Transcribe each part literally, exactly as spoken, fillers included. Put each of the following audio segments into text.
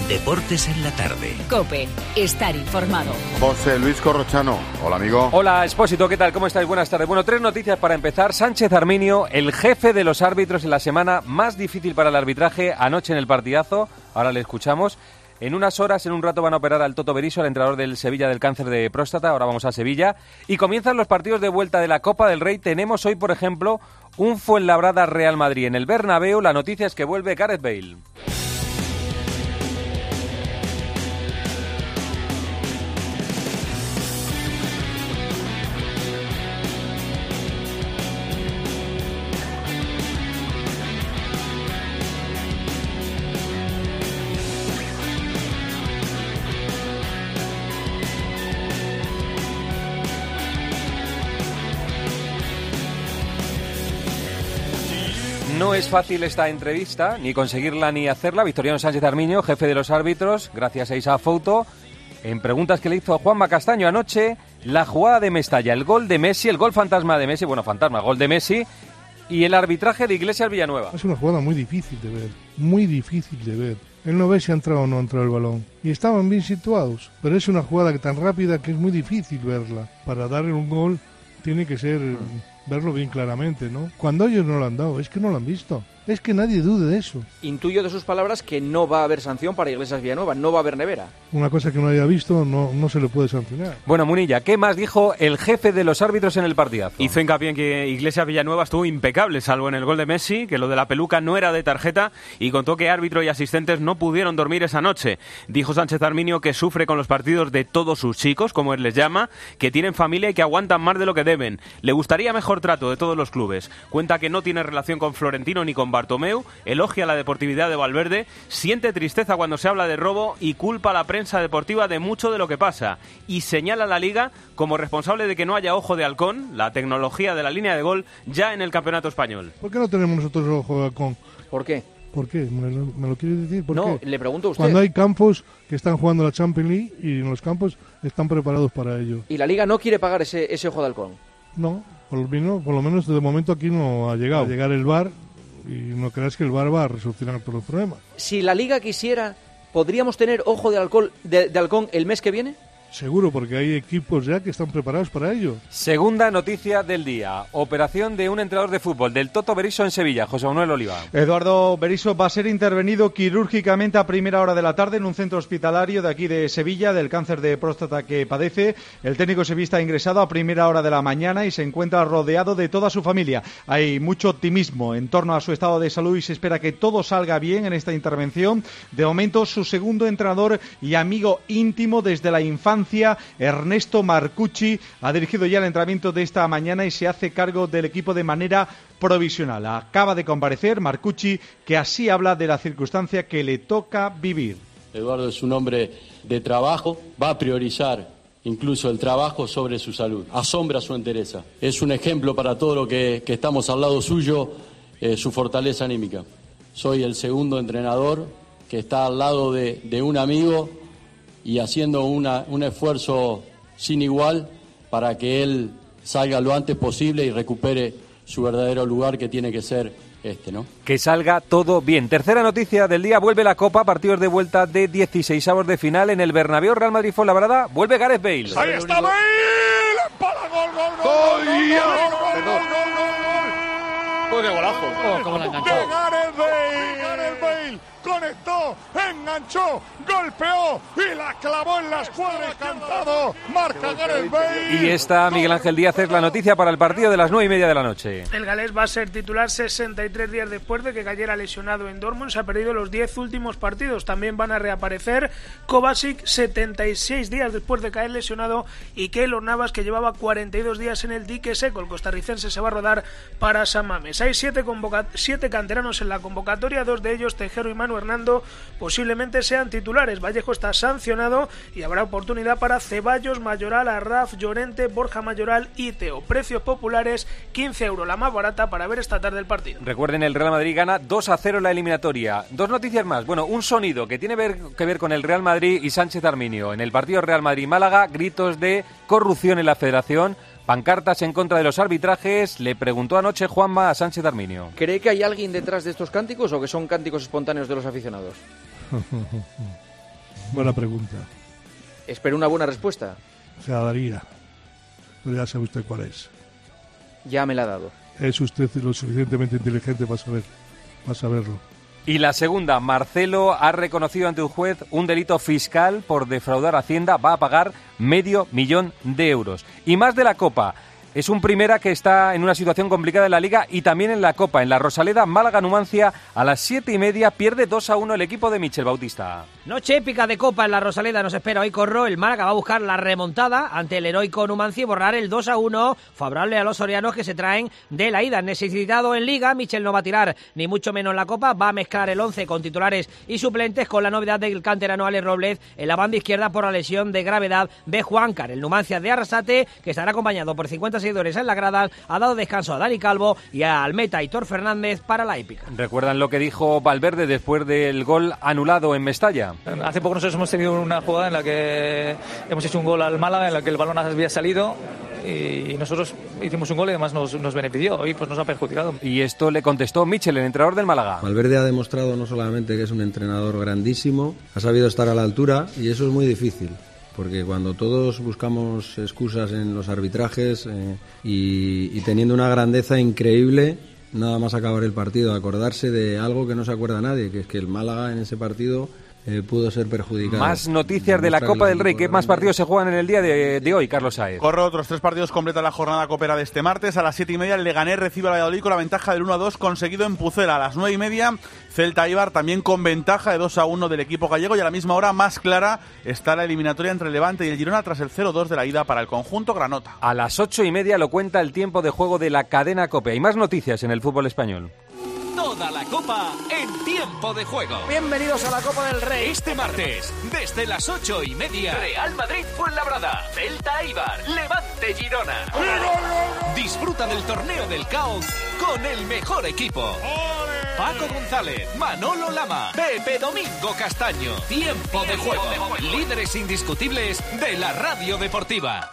Deportes en la tarde. COPE, estar informado. José Luis Corrochano, hola amigo. Hola Expósito, ¿qué tal? ¿Cómo estáis? Buenas tardes. Bueno, tres noticias para empezar. Sánchez Arminio, el jefe de los árbitros en la semana más difícil para el arbitraje, anoche en el partidazo, ahora le escuchamos. En unas horas, en un rato, van a operar al Toto Berizzo, al entrenador del Sevilla del cáncer de próstata. Ahora vamos a Sevilla. Y comienzan los partidos de vuelta de la Copa del Rey. Tenemos hoy, por ejemplo, un Fuenlabrada-Real Madrid en el Bernabéu. La noticia es que vuelve Gareth Bale. No es fácil esta entrevista, ni conseguirla ni hacerla. Victoriano Sánchez Arminio, jefe de los árbitros, gracias a Isa Fouto. En preguntas que le hizo a Juanma Castaño anoche, la jugada de Mestalla, el gol de Messi, el gol fantasma de Messi, bueno, fantasma, gol de Messi, y el arbitraje de Iglesias Villanueva. Es una jugada muy difícil de ver, muy difícil de ver. Él no ve si ha entrado o no ha entrado el balón. Y estaban bien situados, pero es una jugada que tan rápida que es muy difícil verla. Para darle un gol tiene que ser... verlo bien claramente, ¿no? Cuando ellos no lo han dado, es que no lo han visto. Es que nadie dude de eso. Intuyo de sus palabras que no va a haber sanción para Iglesias Villanueva, no va a haber nevera. Una cosa que no haya visto no, no se le puede sancionar. Bueno, Munilla, ¿qué más dijo el jefe de los árbitros en el partidazo? Hizo hincapié en que Iglesias Villanueva estuvo impecable, salvo en el gol de Messi, que lo de la peluca no era de tarjeta, y contó que árbitro y asistentes no pudieron dormir esa noche. Dijo Sánchez Arminio que sufre con los partidos de todos sus chicos, como él les llama, que tienen familia y que aguantan más de lo que deben. Le gustaría mejor trato de todos los clubes. Cuenta que no tiene relación con Florentino ni con Bartomeu, elogia la deportividad de Valverde, siente tristeza cuando se habla de robo y culpa a la prensa deportiva de mucho de lo que pasa, y señala a la Liga como responsable de que no haya ojo de halcón, la tecnología de la línea de gol, ya en el campeonato español. ¿Por qué no tenemos nosotros ojo de halcón? ¿Por qué? ¿Por qué? ¿Me lo, me lo quiere decir? ¿Por no, qué? le pregunto a usted. Cuando hay campos que están jugando la Champions League y en los campos están preparados para ello. ¿Y la Liga no quiere pagar ese, ese ojo de halcón? No, por lo, menos, por lo menos de momento aquí no ha llegado. Va a llegar el V A R y no creas que el V A R va a solucionar todos los problemas. Si la Liga quisiera, ¿podríamos tener ojo de, alcohol, de, de halcón el mes que viene? Seguro, porque hay equipos ya que están preparados para ello. Segunda noticia del día. Operación de un entrenador de fútbol, del Toto Berizzo en Sevilla, José Manuel Oliva. Eduardo Berizzo va a ser intervenido quirúrgicamente a primera hora de la tarde en un centro hospitalario de aquí de Sevilla, del cáncer de próstata que padece. El técnico sevillista ha ingresado a primera hora de la mañana y se encuentra rodeado de toda su familia. Hay mucho optimismo en torno a su estado de salud y se espera que todo salga bien en esta intervención. De momento, su segundo entrenador y amigo íntimo desde la infancia, Ernesto Marcucci, ha dirigido ya el entrenamiento de esta mañana y se hace cargo del equipo de manera provisional. Acaba de comparecer Marcucci, que así habla de la circunstancia que le toca vivir. Eduardo es un hombre de trabajo, va a priorizar incluso el trabajo sobre su salud. Asombra su entereza. Es un ejemplo para todo lo que, que estamos al lado suyo, eh, su fortaleza anímica. Soy el segundo entrenador que está al lado de, de un amigo y haciendo una, un esfuerzo sin igual para que él salga lo antes posible y recupere su verdadero lugar, que tiene que ser este, ¿no? Que salga todo bien. Tercera noticia del día, vuelve la Copa, partidos de vuelta de dieciseisavos de final en el Bernabéu. Real Madrid Fuenlabrada, vuelve Gareth Bale. ¡Ahí está Bale! ¡Para gol, gol, gol! ¡Gol, gol, gol, gol! ¡Gol de golazo! Oh, cómo la enganchó. ¡De Gareth Bale! ¡Gareth Bale! Conectó, enganchó, golpeó y la clavó en la escuadra, cantado, marca Gareth Bale. Y esta, Miguel Ángel Díaz, es la noticia para el partido de las nueve y media de la noche. El galés va a ser titular sesenta y tres días después de que cayera lesionado en Dortmund. Se ha perdido los diez últimos partidos. También van a reaparecer Kovacic, setenta y seis días después de caer lesionado, y Keylor Navas, que llevaba cuarenta y dos días en el dique seco. El costarricense se va a rodar para San Mamés. Hay siete, convoca- siete canteranos en la convocatoria, dos de ellos, Tejero y Manu Hernando, posiblemente sean titulares. Vallejo está sancionado y habrá oportunidad para Ceballos, Mayoral, Arraf, Llorente, Borja Mayoral y Teo. Precios populares, quince euros la más barata para ver esta tarde el partido. Recuerden, el Real Madrid gana dos a cero en la eliminatoria. Dos noticias más. Bueno, un sonido que tiene ver, que ver con el Real Madrid y Sánchez Arminio. En el partido Real Madrid-Málaga, gritos de corrupción en la federación, pancartas en contra de los arbitrajes. Le preguntó anoche Juanma a Sánchez Arminio. ¿Cree que hay alguien detrás de estos cánticos o que son cánticos espontáneos de los aficionados? Buena pregunta. Espero una buena respuesta. Se la daría. Pero ya sabe usted cuál es. Ya me la ha dado. Es usted lo suficientemente inteligente para saber, para saberlo. Y la segunda, Marcelo ha reconocido ante un juez un delito fiscal por defraudar a Hacienda, va a pagar medio millón de euros. Y más de la Copa. Es un Primera que está en una situación complicada en la Liga y también en la Copa. En la Rosaleda, Málaga-Numancia, a las siete y media pierde dos a uno el equipo de Michel Bautista. Noche épica de Copa en la Rosaleda nos espera hoy Corro. El Málaga va a buscar la remontada ante el heroico Numancia y borrar el dos a uno favorable a los sorianos que se traen de la ida. Necesitado en Liga, Michel no va a tirar ni mucho menos en la Copa. Va a mezclar el once con titulares y suplentes con la novedad del canterano Alex Robles en la banda izquierda por la lesión de gravedad de Juancar. El Numancia de Arrasate, que estará acompañado por cincuenta seguidores en la grada, ha dado descanso a Dani Calvo y a Almeta Hitor Fernández para la épica. ¿Recuerdan lo que dijo Valverde después del gol anulado en Mestalla? Hace poco nosotros hemos tenido una jugada en la que hemos hecho un gol al Málaga, en la que el balón había salido y nosotros hicimos un gol y además nos, nos benefició y pues nos ha perjudicado. Y esto le contestó Michel, el entrenador del Málaga. Valverde ha demostrado no solamente que es un entrenador grandísimo, ha sabido estar a la altura y eso es muy difícil. Porque cuando todos buscamos excusas en los arbitrajes eh, y, y teniendo una grandeza increíble, nada más acabar el partido, acordarse de algo que no se acuerda nadie, que es que el Málaga en ese partido eh, pudo ser perjudicado. Más noticias de la Copa del Rey. ¿Qué más partidos se juegan en el día de, de hoy, Carlos Saez? Corro, otros tres partidos completan la jornada copera de este martes. A las siete y media el Leganés recibe a Valladolid con la ventaja del uno a dos conseguido en Pucela. A las nueve y media Celta Eibar también con ventaja de dos a uno del equipo gallego, y a la misma hora más clara está la eliminatoria entre el Levante y el Girona tras el cero dos de la ida para el conjunto granota. A las ocho y media lo cuenta el tiempo de juego de la cadena COPE. Hay más noticias en el fútbol español. Toda la Copa en tiempo de juego. Bienvenidos a la Copa del Rey. Este martes, desde las ocho y media, Real Madrid Fuenlabrada, Celta Eibar, Levante Girona. Disfruta del torneo del caos con el mejor equipo. Paco González, Manolo Lama, Pepe Domingo Castaño. Tiempo de juego. Líderes indiscutibles de la radio deportiva.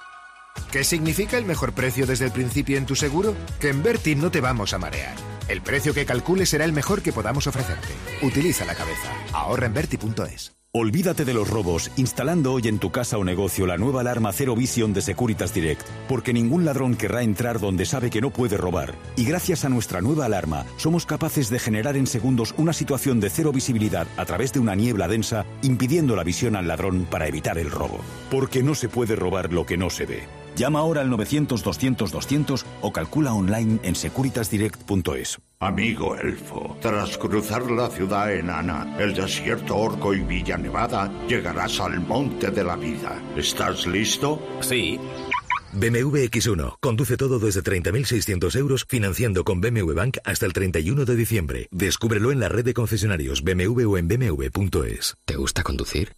¿Qué significa el mejor precio desde el principio en tu seguro? Que en Berti no te vamos a marear. El precio que calcules será el mejor que podamos ofrecerte. Utiliza la cabeza. Ahorra en Berti punto es. Olvídate de los robos instalando hoy en tu casa o negocio la nueva alarma Zero Vision de Securitas Direct, porque ningún ladrón querrá entrar donde sabe que no puede robar. Y gracias a nuestra nueva alarma, somos capaces de generar en segundos una situación de cero visibilidad a través de una niebla densa, impidiendo la visión al ladrón para evitar el robo. Porque no se puede robar lo que no se ve. Llama ahora al novecientos doscientos doscientos o calcula online en securitas direct punto es. Amigo elfo, tras cruzar la ciudad enana, el desierto orco y Villa Nevada, llegarás al monte de la vida. ¿Estás listo? Sí. B M W equis uno. Conduce todo desde treinta mil seiscientos euros, financiando con B M W Bank hasta el treinta y uno de diciembre. Descúbrelo en la red de concesionarios B M W o en B M W punto es. ¿Te gusta conducir?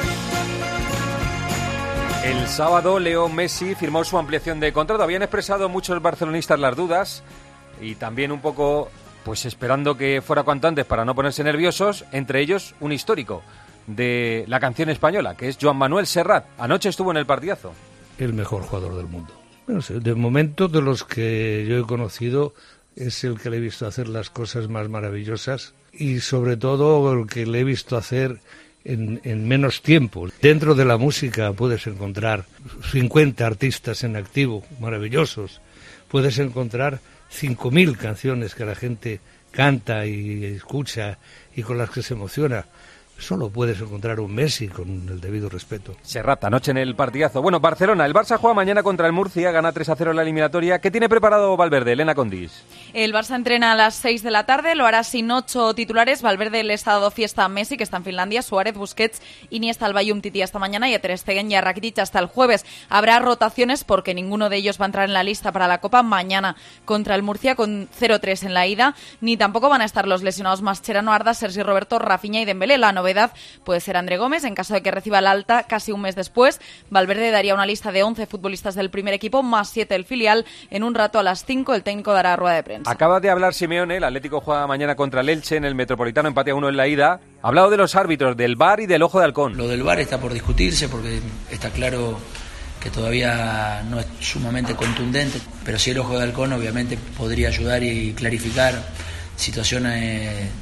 El sábado, Leo Messi firmó su ampliación de contrato. Habían expresado muchos barcelonistas las dudas y también un poco, pues esperando que fuera cuanto antes para no ponerse nerviosos, entre ellos un histórico de la canción española, que es Joan Manuel Serrat. Anoche estuvo en el partidazo. El mejor jugador del mundo. No sé, de momento de los que yo he conocido es el que le he visto hacer las cosas más maravillosas y sobre todo el que le he visto hacer En, en menos tiempo. Dentro de la música puedes encontrar cincuenta artistas en activo, maravillosos. Puedes encontrar cinco mil canciones que la gente canta y escucha y con las que se emociona. Solo puedes encontrar un Messi, con el debido respeto. Serrat, anoche en el partidazo. Bueno, Barcelona, el Barça juega mañana contra el Murcia, gana tres a cero en la eliminatoria. ¿Qué tiene preparado Valverde, Elena Condis? El Barça entrena a las seis de la tarde, lo hará sin ocho titulares. Valverde le está dando fiesta a Messi, que está en Finlandia, Suárez, Busquets, Iniesta, Alba y Umtiti hasta mañana, y a Ter Stegen y a Rakitic hasta el jueves. Habrá rotaciones porque ninguno de ellos va a entrar en la lista para la Copa mañana contra el Murcia con cero tres en la ida, ni tampoco van a estar los lesionados Mascherano, Arda, Sergi Roberto, Rafinha y Dembélé. La novedad puede ser André Gómez en caso de que reciba el alta casi un mes después. Valverde daría una lista de once futbolistas del primer equipo más siete del filial. En un rato a las cinco el técnico dará rueda de prensa. Acaba de hablar Simeone, el Atlético juega mañana contra el Elche en el Metropolitano, empate a uno en la ida. Ha hablado de los árbitros, del V A R y del ojo de halcón. Lo del V A R está por discutirse porque está claro que todavía no es sumamente contundente, pero sí el ojo de halcón obviamente podría ayudar y clarificar situaciones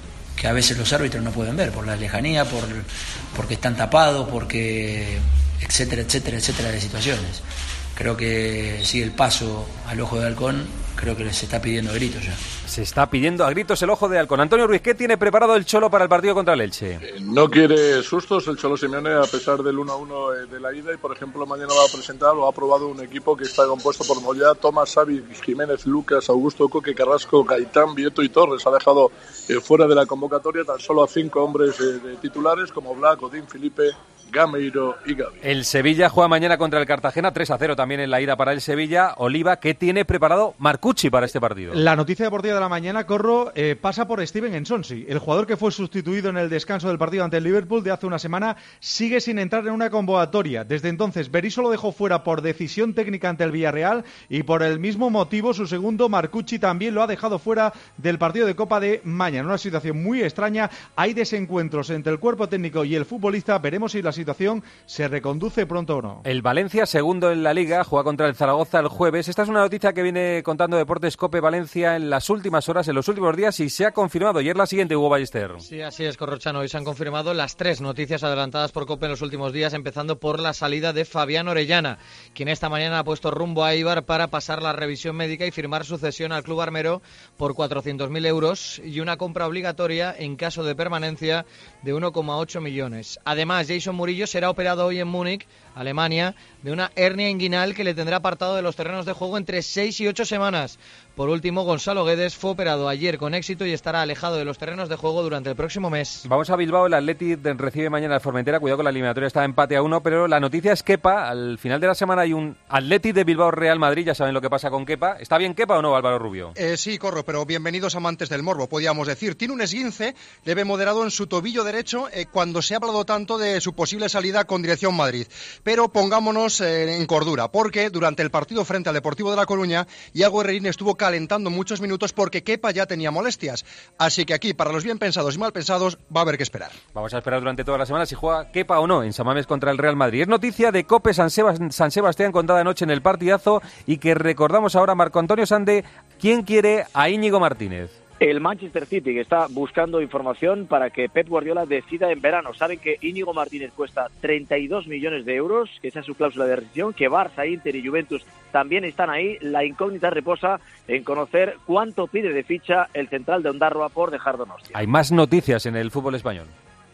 que a veces los árbitros no pueden ver, por la lejanía, por porque están tapados, porque etcétera, etcétera, etcétera de situaciones. Creo que sí, el paso al ojo de halcón, creo que se está pidiendo a gritos ya. Se está pidiendo a gritos el ojo de halcón. Antonio Ruiz, ¿qué tiene preparado el Cholo para el partido contra el Elche? Eh, no quiere sustos el Cholo Simeone a pesar del uno a uno de la ida y, por ejemplo, mañana va a presentar o ha aprobado un equipo que está compuesto por Moyá, Tomás, Xavi, Jiménez, Lucas, Augusto, Coque, Carrasco, Gaitán, Vieto y Torres. Ha dejado eh, fuera de la convocatoria tan solo a cinco hombres eh, de titulares como Black, Odín, Felipe, Gameiro y Gavi. El Sevilla juega mañana contra el Cartagena, tres a cero también en la ida para el Sevilla. Oliva, ¿qué tiene preparado Marcucci para este partido? La noticia deportiva de la mañana, Corro, eh, pasa por Steven Nsonsi. El jugador que fue sustituido en el descanso del partido ante el Liverpool de hace una semana sigue sin entrar en una convocatoria. Desde entonces, Berizzo lo dejó fuera por decisión técnica ante el Villarreal y por el mismo motivo su segundo, Marcucci, también lo ha dejado fuera del partido de Copa de mañana. Una situación muy extraña. Hay desencuentros entre el cuerpo técnico y el futbolista. Veremos si la situación se reconduce pronto o no. El Valencia, segundo en la Liga, juega contra el Zaragoza el jueves. Esta es una noticia que viene contando Deportes Cope Valencia en las últimas horas, en los últimos días, y se ha confirmado. Ayer la siguiente, Hugo Ballester. Sí, así es, Corrochano. Hoy se han confirmado las tres noticias adelantadas por Cope en los últimos días, empezando por la salida de Fabián Orellana, quien esta mañana ha puesto rumbo a Eibar para pasar la revisión médica y firmar su cesión al club armero por cuatrocientos mil euros y una compra obligatoria en caso de permanencia de uno coma ocho millones. Además, Jason Murillo será operado hoy en Múnich, Alemania, de una hernia inguinal que le tendrá apartado de los terrenos de juego entre seis y ocho semanas. Por último, Gonzalo Guedes fue operado ayer con éxito y estará alejado de los terrenos de juego durante el próximo mes. Vamos a Bilbao, el Athletic recibe mañana al Formentera, cuidado con la eliminatoria, está empate a uno, pero la noticia es Kepa. Al final de la semana hay un Athletic de Bilbao Real Madrid, ya saben lo que pasa con Kepa. ¿Está bien Kepa o no, Álvaro Rubio? Eh, sí, Corro, pero bienvenidos amantes del morbo, podríamos decir. Tiene un esguince leve moderado en su tobillo derecho eh, cuando se ha hablado tanto de su posible salida con dirección Madrid. Pero pongámonos eh, en cordura, porque durante el partido frente al Deportivo de La Coruña, Iago Herrerín estuvo calentando muchos minutos porque Kepa ya tenía molestias. Así que aquí, para los bien pensados y mal pensados, va a haber que esperar. Vamos a esperar durante toda la semana si juega Kepa o no en San Mamés contra el Real Madrid. Es noticia de Cope San, Sebas- San Sebastián contada anoche en el partidazo y que recordamos ahora, Marco Antonio Sande. ¿Quién quiere a Íñigo Martínez? El Manchester City, que está buscando información para que Pep Guardiola decida en verano. Saben que Íñigo Martínez cuesta treinta y dos millones de euros, que esa es su cláusula de rescisión, que Barça, Inter y Juventus también están ahí. La incógnita reposa en conocer cuánto pide de ficha el central de Ondarroa por dejar Donostia. Hay más noticias en el fútbol español.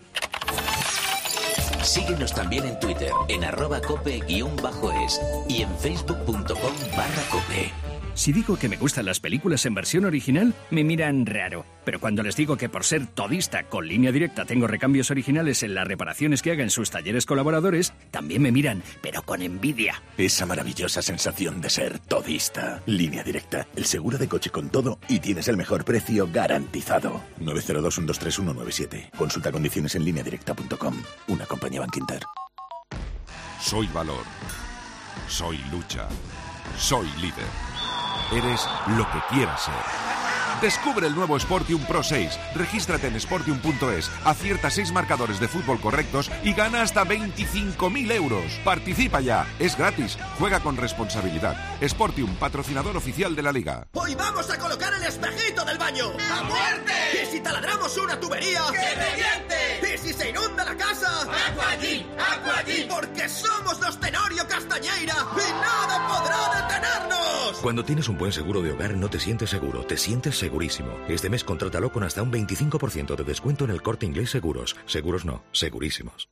Síguenos también en Twitter, en arroba cope guión bajo es y en facebook punto com barra cope. Si digo que me gustan las películas en versión original, me miran raro. Pero cuando les digo que por ser todista con Línea Directa tengo recambios originales en las reparaciones que haga en sus talleres colaboradores, también me miran, pero con envidia. Esa maravillosa sensación de ser todista. Línea Directa, el seguro de coche con todo y tienes el mejor precio garantizado. nueve cero dos, uno dos tres, uno nueve siete. Consulta condiciones en línea directa punto com. Una compañía Bankinter. Soy valor. Soy lucha. Soy líder. Eres lo que quieras ser. Descubre el nuevo Sportium Pro seis. Regístrate en sportium punto es, acierta seis marcadores de fútbol correctos y gana hasta veinticinco mil euros. Participa ya, es gratis. Juega con responsabilidad. Sportium, patrocinador oficial de la Liga. Hoy vamos a colocar el espejito del baño. ¡A muerte! ¿Y si taladramos una tubería? ¡Que reviente! ¿Y si se inunda la casa? ¡Aqua allí! ¡Aqua allí! Porque somos los Tenorio Castañeira y nada podrá detenernos. Cuando tienes un buen seguro de hogar no te sientes seguro, te sientes segurísimo. Este mes contrátalo con hasta un veinticinco por ciento de descuento en el Corte Inglés Seguros. Seguros no, segurísimos.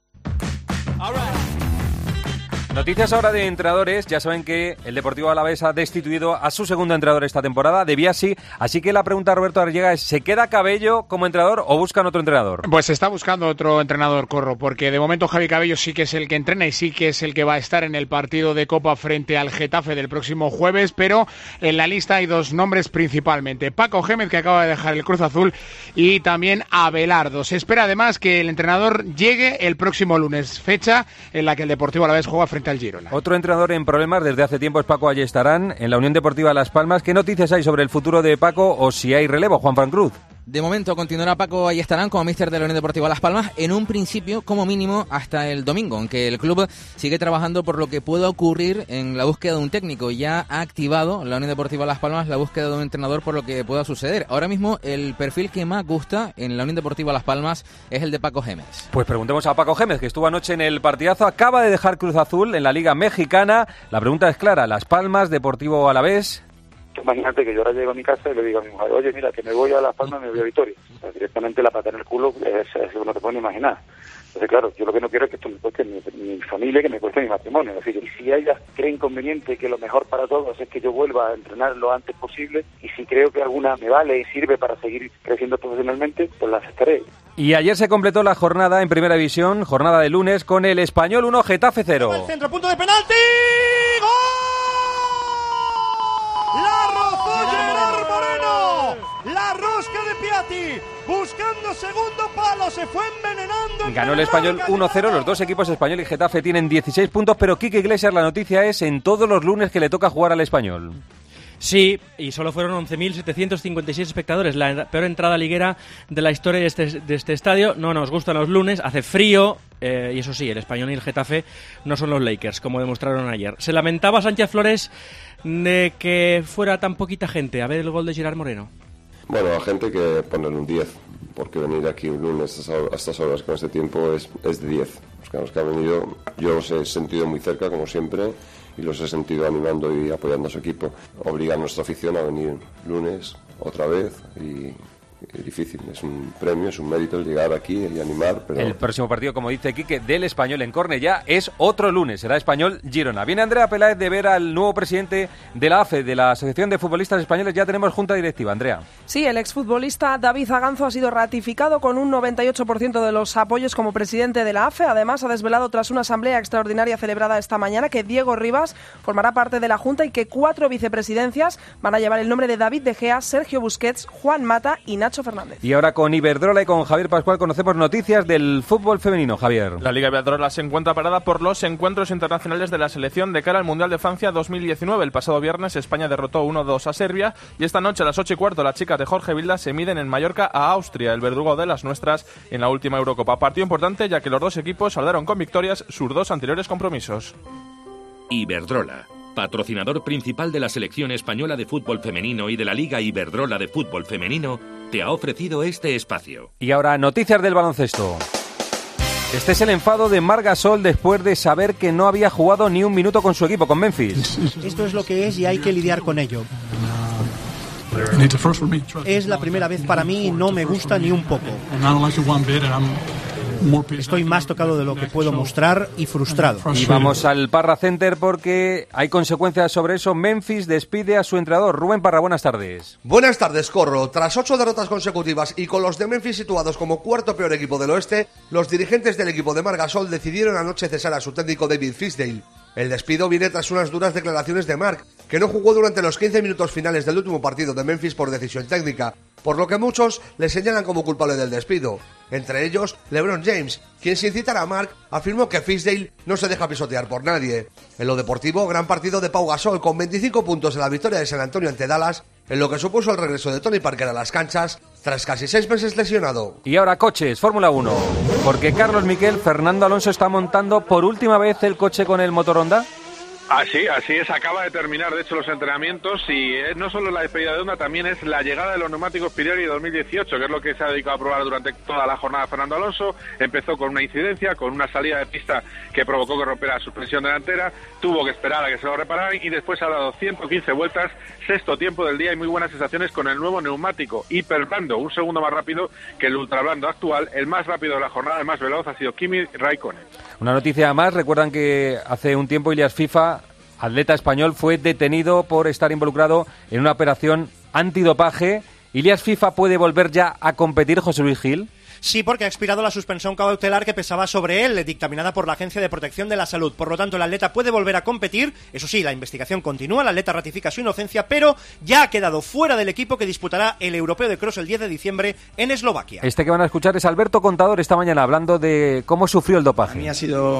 Noticias ahora de entrenadores. Ya saben que el Deportivo Alavés ha destituido a su segundo entrenador esta temporada, De Biasi. Así que la pregunta a Roberto Arllega es: ¿se queda Cabello como entrenador o buscan otro entrenador? Pues se está buscando otro entrenador, Corro, porque de momento Javi Cabello sí que es el que entrena y sí que es el que va a estar en el partido de Copa frente al Getafe del próximo jueves, pero en la lista hay dos nombres principalmente: Paco Gémez, que acaba de dejar el Cruz Azul, y también Abelardo. Se espera además que el entrenador llegue el próximo lunes, fecha en la que el Deportivo Alavés juega frente al Girona. Otro entrenador en problemas desde hace tiempo es Paco Ayestarán en la Unión Deportiva Las Palmas. ¿Qué noticias hay sobre el futuro de Paco o si hay relevo, Juan Fran Cruz? De momento continuará Paco Ayestarán como míster de la Unión Deportiva Las Palmas, en un principio como mínimo hasta el domingo, aunque el club sigue trabajando por lo que pueda ocurrir en la búsqueda de un técnico. Ya ha activado la Unión Deportiva Las Palmas la búsqueda de un entrenador por lo que pueda suceder. Ahora mismo el perfil que más gusta en la Unión Deportiva Las Palmas es el de Paco Gémez. Pues preguntemos a Paco Gémez, que estuvo anoche en el partidazo, acaba de dejar Cruz Azul en la Liga Mexicana. La pregunta es clara: Las Palmas, Deportivo Alavés. Imagínate que yo ahora llego a mi casa y le digo a mi mujer, oye, mira, que me voy a Las Palmas, me voy a Vitoria. O sea, directamente la pata en el culo es, es lo que no te pueden imaginar. Entonces, claro, yo lo que no quiero es que esto me cueste mi, mi familia, que me cueste mi matrimonio. Es decir, si ellas creen conveniente que lo mejor para todos es que yo vuelva a entrenar lo antes posible, y si creo que alguna me vale y sirve para seguir creciendo profesionalmente, pues la aceptaré. Y ayer se completó la jornada en Primera División, jornada de lunes, con el Español uno, Getafe cero. El centro, punto de penalti. ¡Gol! ¡La rozó Gerard Moreno! ¡La rosca de Piatti! Buscando segundo palo, se fue envenenando. Ganó el Español uno cero, los dos equipos Español y Getafe tienen dieciséis puntos, pero Quique Iglesias, la noticia es en todos los lunes que le toca jugar al Español. Sí, y solo fueron once mil setecientos cincuenta y seis espectadores, la peor entrada liguera de la historia de este, de este estadio. No nos gustan los lunes, hace frío, eh, y eso sí, el Español y el Getafe no son los Lakers, como demostraron ayer. Se lamentaba Sánchez Flores de que fuera tan poquita gente a ver el gol de Gerard Moreno. Bueno, a gente que ponerle un diez, porque venir aquí un lunes a estas horas con este tiempo es, es de diez. Los, los que han venido, yo los he sentido muy cerca, como siempre, y los he sentido animando y apoyando a su equipo. Obliga a nuestra afición a venir lunes otra vez y... Es difícil, es un premio, es un mérito llegar aquí y animar, pero... El próximo partido, como dice Quique, del Español en Cornellá es otro lunes, será Español-Girona. Viene Andrea Peláez de ver al nuevo presidente de la A F E, de la Asociación de Futbolistas Españoles. Ya tenemos junta directiva, Andrea. Sí, el exfutbolista David Zaganzo ha sido ratificado con un noventa y ocho por ciento de los apoyos como presidente de la A F E. Además, ha desvelado tras una asamblea extraordinaria celebrada esta mañana que Diego Rivas formará parte de la junta y que cuatro vicepresidencias van a llevar el nombre de David De Gea, Sergio Busquets, Juan Mata y Nacho Fernández. Y ahora con Iberdrola y con Javier Pascual conocemos noticias del fútbol femenino. Javier. La Liga Iberdrola se encuentra parada por los encuentros internacionales de la selección de cara al Mundial de Francia dos mil diecinueve. El pasado viernes España derrotó uno dos a Serbia y esta noche a las ocho y cuarto las chicas de Jorge Vilda se miden en Mallorca a Austria, el verdugo de las nuestras en la última Eurocopa. Partido importante ya que los dos equipos saldaron con victorias sus dos anteriores compromisos. Iberdrola, patrocinador principal de la selección española de fútbol femenino y de la Liga Iberdrola de fútbol femenino, te ha ofrecido este espacio. Y ahora, noticias del baloncesto. Este es el enfado de Marc Gasol después de saber que no había jugado ni un minuto con su equipo, con Memphis. Esto es lo que es y hay que lidiar con ello. Es la primera vez para mí y no me gusta ni un poco. Estoy más tocado de lo que puedo mostrar y frustrado. Y vamos al Parra Center porque hay consecuencias sobre eso. Memphis despide a su entrenador. Rubén Parra, buenas tardes. Buenas tardes, Corro. Tras ocho derrotas consecutivas y con los de Memphis situados como cuarto peor equipo del oeste, los dirigentes del equipo de Marc Gasol decidieron anoche cesar a su técnico David Fisdale. El despido viene tras unas duras declaraciones de Marc, que no jugó durante los quince minutos finales del último partido de Memphis por decisión técnica, por lo que muchos le señalan como culpable del despido. Entre ellos, LeBron James, quien sin citar a Marc afirmó que Fisdale no se deja pisotear por nadie. En lo deportivo, gran partido de Pau Gasol con veinticinco puntos en la victoria de San Antonio ante Dallas, en lo que supuso el regreso de Tony Parker a las canchas tras casi seis meses lesionado. Y ahora coches, Fórmula uno, porque Carlos Miquel, Fernando Alonso está montando por última vez el coche con el motor Honda. Así, así es, acaba de terminar de hecho los entrenamientos y eh, no solo la despedida de Honda, también es la llegada de los neumáticos Pirelli dos mil dieciocho, que es lo que se ha dedicado a probar durante toda la jornada Fernando Alonso. Empezó con una incidencia, con una salida de pista que provocó que rompiera la suspensión delantera, tuvo que esperar a que se lo repararan y después ha dado ciento quince vueltas, sexto tiempo del día y muy buenas sensaciones con el nuevo neumático hiperblando, un segundo más rápido que el ultrablando actual. El más rápido de la jornada, el más veloz, ha sido Kimi Raikkonen. Una noticia más, recuerdan que hace un tiempo Ilias FIFA, atleta español, fue detenido por estar involucrado en una operación antidopaje. ¿Ilias FIFA puede volver ya a competir, José Luis Gil? Sí, porque ha expirado la suspensión cautelar que pesaba sobre él, dictaminada por la Agencia de Protección de la Salud. Por lo tanto, el atleta puede volver a competir. Eso sí, la investigación continúa, el atleta ratifica su inocencia, pero ya ha quedado fuera del equipo que disputará el Europeo de Cross el diez de diciembre en Eslovaquia. Este que van a escuchar es Alberto Contador esta mañana, hablando de cómo sufrió el dopaje. A mí ha sido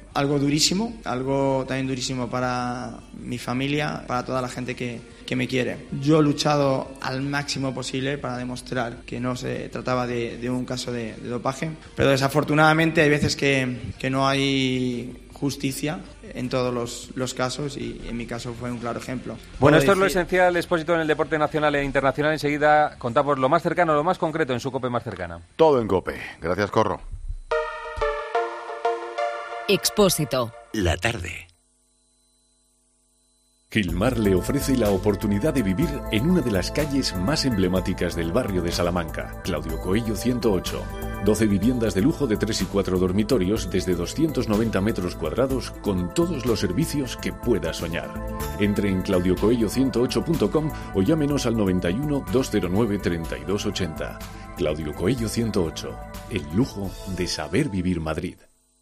algo durísimo, algo también durísimo para mi familia, para toda la gente que, que me quiere. Yo he luchado al máximo posible para demostrar que no se trataba de, de un caso de, de dopaje, pero desafortunadamente hay veces que, que no hay justicia en todos los, los casos y en mi caso fue un claro ejemplo. Bueno, esto decir... es lo esencial, Expósito, en el deporte nacional e internacional. Enseguida contamos lo más cercano, lo más concreto en su COPE más cercana. Todo en COPE. Gracias, Corro. Expósito. La tarde. Gilmar le ofrece la oportunidad de vivir en una de las calles más emblemáticas del barrio de Salamanca, Claudio Coello ciento ocho. doce viviendas de lujo de tres y cuatro dormitorios desde doscientos noventa metros cuadrados con todos los servicios que pueda soñar. Entre en claudio coello ciento ocho punto com o llámenos al noventa y uno, doscientos nueve, treinta y dos ochenta. Claudio Coello ciento ocho. El lujo de saber vivir Madrid.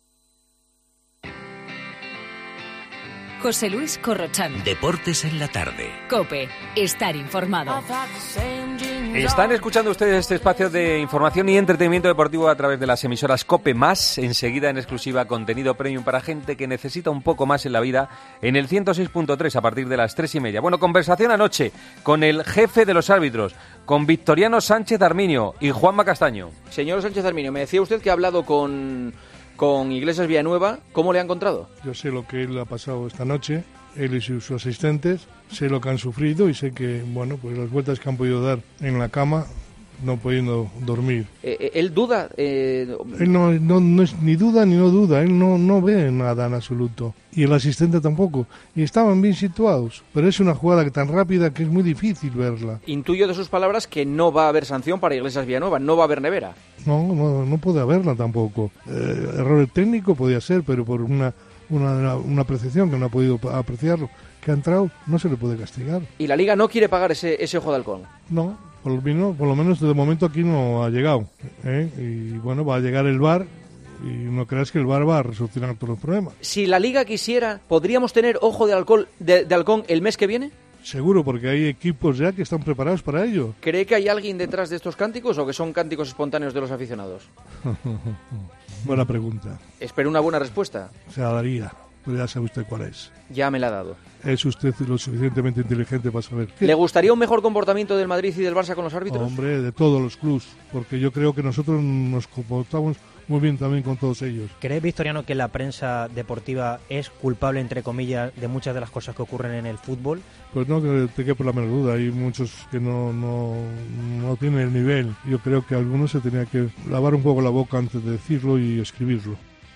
José Luis Corrochán. Deportes en la tarde. COPE. Estar informado. Están escuchando ustedes este espacio de información y entretenimiento deportivo a través de las emisoras COPE más. Enseguida en exclusiva contenido premium para gente que necesita un poco más en la vida en el ciento seis punto tres a partir de las tres y media. Bueno, conversación anoche con el jefe de los árbitros, con Victoriano Sánchez Arminio y Juanma Castaño. Señor Sánchez Arminio, me decía usted que ha hablado con... con Iglesias Villanueva. ¿Cómo le ha encontrado? Yo sé lo que él ha pasado esta noche, él y sus asistentes, sé lo que han sufrido y sé que, bueno, pues las vueltas que han podido dar en la cama, no pudiendo dormir. Eh, ¿Él duda? Eh... Él no, no, no es ni duda ni no duda, él no, no ve nada en absoluto. Y el asistente tampoco. Y estaban bien situados, pero es una jugada tan rápida que es muy difícil verla. Intuyo de sus palabras que no va a haber sanción para Iglesias Villanueva, no va a haber nevera. No, no, no puede haberla tampoco. Eh, error técnico podía ser, pero por una, una, una apreciación que no ha podido apreciarlo, que ha entrado, no se le puede castigar. ¿Y la Liga no quiere pagar ese, ese ojo de halcón? No, por lo, menos, por lo menos de momento aquí no ha llegado. ¿eh? Y bueno, va a llegar el V A R y no creas que el V A R va a solucionar todos los problemas. Si la Liga quisiera, ¿podríamos tener ojo de, alcohol, de, de halcón el mes que viene? Seguro, porque hay equipos ya que están preparados para ello. ¿Cree que hay alguien detrás de estos cánticos o que son cánticos espontáneos de los aficionados? Buena pregunta. Espero una buena respuesta. Se la daría, pero ya sabe usted cuál es. Ya me la ha dado. Es usted lo suficientemente inteligente para saber. ¿Le gustaría un mejor comportamiento del Madrid y del Barça con los árbitros? Hombre, de todos los clubs, porque yo creo que nosotros nos comportamos muy bien también con todos ellos. ¿Cree, Victoriano, que la prensa deportiva es culpable, entre comillas, de muchas de las cosas que ocurren en el fútbol? Pues no que te quepa la menor duda, hay muchos que no, no, no tienen el nivel. Yo creo que algunos se tenía que lavar un poco la boca antes de decirlo y escribirlo.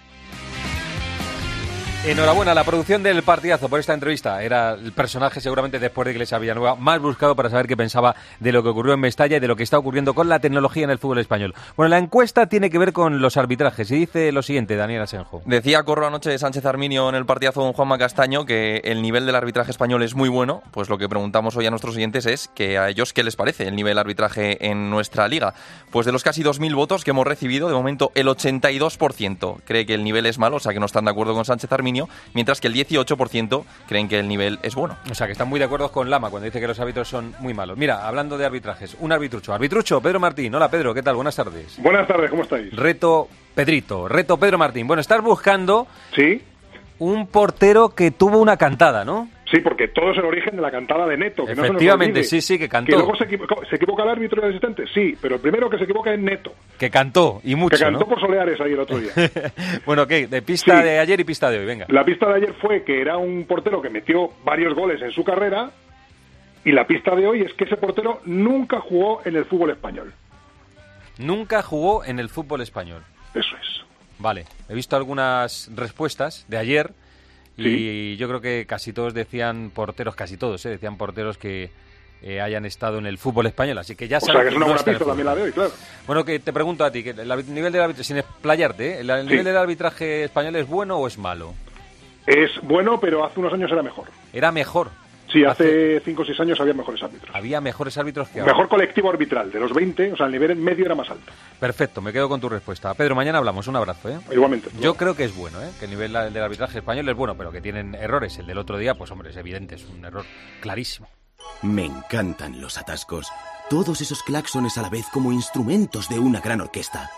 Enhorabuena a la producción del partidazo por esta entrevista. Era el personaje seguramente después de Iglesias Villanueva más buscado para saber qué pensaba de lo que ocurrió en Mestalla y de lo que está ocurriendo con la tecnología en el fútbol español. Bueno, la encuesta tiene que ver con los arbitrajes y dice lo siguiente, Daniel Asenjo. Decía Corro anoche Sánchez Arminio en el partidazo con Juanma Castaño que el nivel del arbitraje español es muy bueno. Pues lo que preguntamos hoy a nuestros oyentes es que a ellos qué les parece el nivel de arbitraje en nuestra liga. Pues de los casi dos mil votos que hemos recibido, de momento el ochenta y dos por ciento cree que el nivel es malo, o sea que no están de acuerdo con Sánchez Arminio, mientras que el dieciocho por ciento creen que el nivel es bueno. O sea, que están muy de acuerdo con Lama cuando dice que los árbitros son muy malos. Mira, hablando de arbitrajes, un arbitrucho. Arbitrucho, Pedro Martín. Hola, Pedro, ¿qué tal? Buenas tardes. Buenas tardes, ¿cómo estáis? Reto Pedrito, reto Pedro Martín. Bueno, estás buscando ¿Sí? un portero que tuvo una cantada, ¿no? Sí, porque todo es el origen de la cantada de Neto. Que Efectivamente, no se nos sí, sí, que cantó. Que luego se equivoca, se equivoca el árbitro y el asistente, sí, pero el primero que se equivoca es Neto. Que cantó, y mucho, Que cantó ¿no? por Soleares ahí el otro día. Bueno, ¿qué? De pista Sí. de ayer y pista de hoy, venga. La pista de ayer fue que era un portero que metió varios goles en su carrera, y la pista de hoy es que ese portero nunca jugó en el fútbol español. Nunca jugó en el fútbol español. Eso es. Vale, he visto algunas respuestas de ayer y Sí. yo creo que casi todos decían porteros, casi todos, ¿eh? decían porteros que eh, hayan estado en el fútbol español, así que ya O sabes sea, que es una no buena está en el pista también la de hoy, claro. Bueno, que te pregunto a ti, que el arbit- nivel del arbitraje, sin explayarte, ¿eh? ¿el, el Sí. nivel del arbitraje español es bueno o es malo? Es bueno, pero hace unos años era mejor. Era mejor. Sí, hace cinco o seis años había mejores árbitros. Había mejores árbitros que ahora. Mejor colectivo arbitral, de los veinte, o sea, el nivel medio era más alto. Perfecto, me quedo con tu respuesta. Pedro, mañana hablamos, un abrazo, ¿eh? Igualmente. Yo creo que es bueno, ¿eh? Que el nivel del arbitraje español es bueno, pero que tienen errores. El del otro día, pues hombre, es evidente, es un error clarísimo. Me encantan los atascos. Todos esos claxones a la vez como instrumentos de una gran orquesta.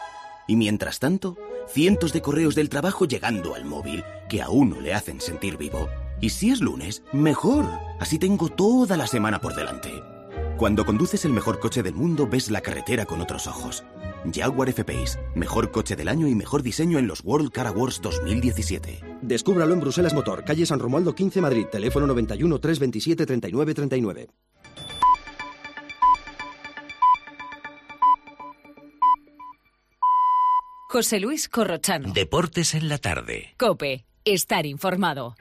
Y mientras tanto, cientos de correos del trabajo llegando al móvil, que a uno le hacen sentir vivo. Y si es lunes, mejor. Así tengo toda la semana por delante. Cuando conduces el mejor coche del mundo, ves la carretera con otros ojos. Jaguar F-Pace, mejor coche del año y mejor diseño en los World Car Awards dos mil diecisiete. Descúbralo en Bruselas Motor, calle San Romualdo quince, Madrid, teléfono noventa y uno, trescientos veintisiete, treinta y nueve treinta y nueve. José Luis Corrochano. Deportes en la tarde. COPE. Estar informado.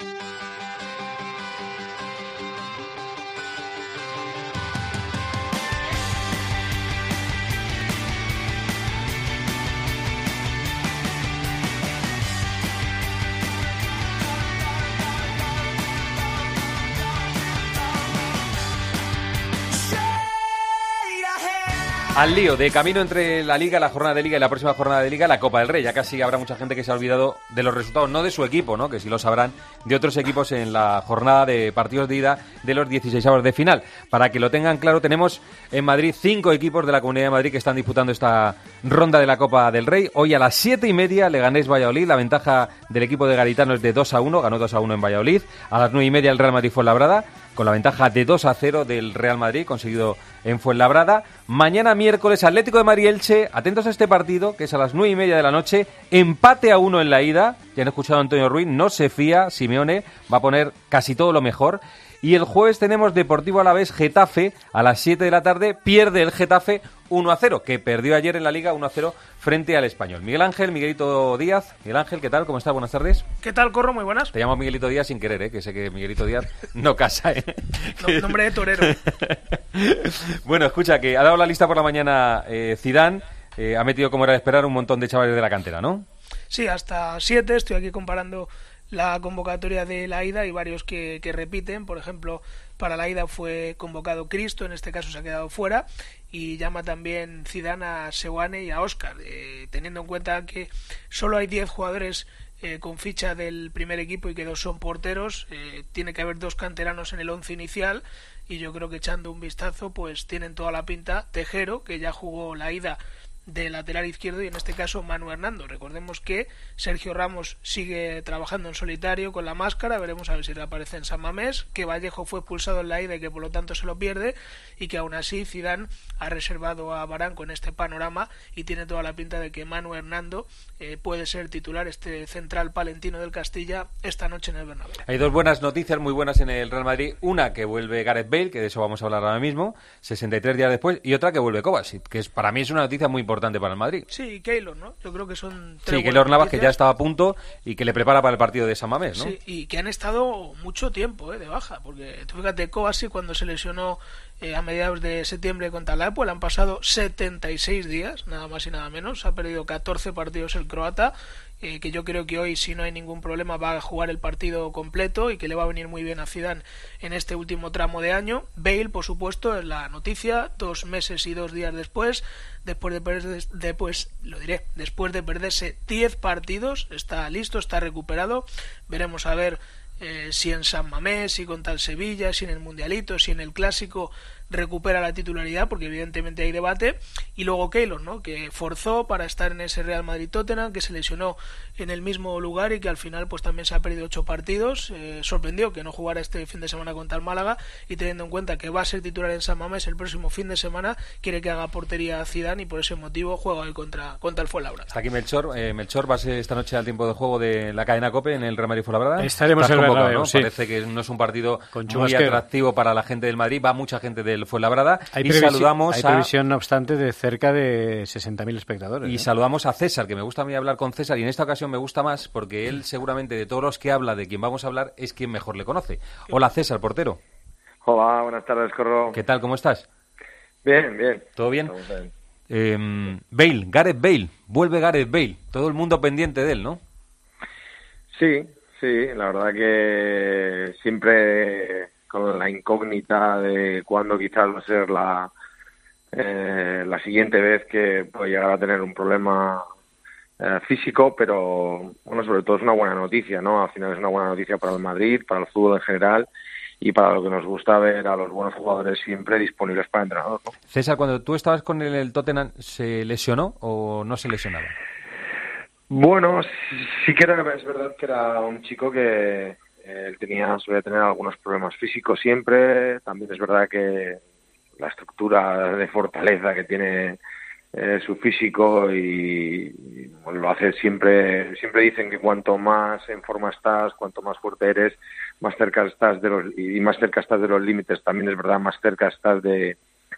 Al lío, de camino entre la Liga, la jornada de Liga y la próxima jornada de Liga, la Copa del Rey. Ya casi habrá mucha gente que se ha olvidado de los resultados, no de su equipo, ¿no? Que sí lo sabrán, de otros equipos en la jornada de partidos de ida de los dieciseisavos de final. Para que lo tengan claro, tenemos en Madrid cinco equipos de la Comunidad de Madrid que están disputando esta ronda de la Copa del Rey. Hoy a las siete y media, Leganés Valladolid. La ventaja del equipo de Garitano es de dos a uno, ganó dos a uno en Valladolid. A las nueve y media, el Real Madrid Fuenlabrada, con la ventaja de dos a cero del Real Madrid, conseguido en Fuenlabrada. Mañana miércoles, Atlético de Madrid-Elche. Atentos a este partido, que es a las nueve y media de la noche. Empate a uno en la ida. Ya han escuchado a Antonio Ruiz, no se fía. Simeone va a poner casi todo lo mejor. Y el jueves tenemos Deportivo Alavés Getafe a las siete de la tarde. Pierde el Getafe uno a cero, que perdió ayer en la Liga uno a cero frente al Español. Miguel Ángel, Miguelito Díaz. Miguel Ángel, ¿qué tal? ¿Cómo estás? Buenas tardes. ¿Qué tal, Corro? Muy buenas. Te llamo Miguelito Díaz sin querer, ¿eh? Que sé que Miguelito Díaz no casa, ¿eh? No, nombre de torero. Bueno, escucha, que ha dado la lista por la mañana eh, Zidane. Eh, ha metido, como era de esperar, un montón de chavales de la cantera, ¿no? Sí, hasta siete. Estoy aquí comparando la convocatoria de la ida y varios que, que repiten. Por ejemplo, para la ida fue convocado Cristo, en este caso se ha quedado fuera, y llama también Zidane a Seoane y a Óscar, eh, teniendo en cuenta que solo hay diez jugadores eh, con ficha del primer equipo y que dos son porteros. Eh, tiene que haber dos canteranos en el once inicial, y yo creo que echando un vistazo pues tienen toda la pinta. Tejero, que ya jugó la ida de lateral izquierdo, y en este caso Manu Hernando. Recordemos que Sergio Ramos sigue trabajando en solitario con la máscara, veremos a ver si reaparece en San Mamés, que Vallejo fue expulsado en la ida y que por lo tanto se lo pierde, y que aún así Zidane ha reservado a Varane con este panorama, y tiene toda la pinta de que Manu Hernando eh, puede ser titular, este central palentino del Castilla, esta noche en el Bernabéu. Hay dos buenas noticias muy buenas en el Real Madrid. Una, que vuelve Gareth Bale, que de eso vamos a hablar ahora mismo, sesenta y tres días después, y otra, que vuelve Kovacic, que es, para mí es una noticia muy importante para el Madrid. Sí, Keylor, ¿no? Yo creo que son tres. Sí, Keylor Navas, que ya estaba a punto y que le prepara para el partido de San Mamés, ¿no? Sí, y que han estado mucho tiempo eh, de baja, porque tú fíjate, Kovacic cuando se lesionó eh, a mediados de septiembre contra la Apple, han pasado setenta y seis días, nada más y nada menos, ha perdido catorce partidos el croata, eh, que yo creo que hoy, si no hay ningún problema, va a jugar el partido completo y que le va a venir muy bien a Zidane en este último tramo de año. Bale, por supuesto, es la noticia, dos meses y dos días después, después de perder, después, lo diré, después de perderse diez partidos, está listo, está recuperado. Veremos a ver eh, si en San Mamés, si contra el Sevilla, si en el Mundialito, si en el Clásico recupera la titularidad, porque evidentemente hay debate. Y luego Keylor, ¿no? Que forzó para estar en ese Real Madrid-Tottenham, que se lesionó en el mismo lugar y que al final pues también se ha perdido ocho partidos. Eh, sorprendió que no jugara este fin de semana contra el Málaga, y teniendo en cuenta que va a ser titular en San Mamés el próximo fin de semana, quiere que haga portería a Zidane, y por ese motivo juega hoy contra, contra el Fuenlabrada. Está aquí Melchor. Eh, Melchor, vas esta noche al tiempo de juego de la cadena COPE en el Real Madrid Fuenlabrada. Estaremos en el Bernabéu, ¿no? Sí. Parece que no es un partido muy atractivo para la gente del Madrid, va mucha gente del Fuenlabrada. Hay y previsión, saludamos hay a... previsión, no obstante, de cerca de sesenta mil espectadores. Y ¿eh? saludamos a César, que me gusta a mí hablar con César, y en esta ocasión me gusta más porque él seguramente de todos los que habla de quien vamos a hablar es quien mejor le conoce. Hola César, portero. Hola, buenas tardes, Corro. ¿Qué tal? ¿Cómo estás? Bien, bien. ¿Todo bien? bien. Eh, Bale, Gareth Bale, vuelve Gareth Bale, todo el mundo pendiente de él, ¿no? Sí, sí, la verdad que siempre con la incógnita de cuándo quizás va a ser la, eh, la siguiente vez que puede llegar a tener un problema eh, físico, pero bueno, sobre todo es una buena noticia, ¿no? Al final es una buena noticia para el Madrid, para el fútbol en general, y para lo que nos gusta ver a los buenos jugadores siempre disponibles para el entrenador, ¿no? César, cuando tú estabas con el, el Tottenham, ¿se lesionó o no se lesionaba? Bueno, sí que era, es verdad que era un chico que eh, él tenía, solía tener algunos problemas físicos siempre. También es verdad que la estructura de fortaleza que tiene eh, su físico y, y bueno, lo hace siempre. Siempre dicen que cuanto más en forma estás, cuanto más fuerte eres, más cerca estás de los y más cerca estás de los límites. También es verdad, más cerca estás de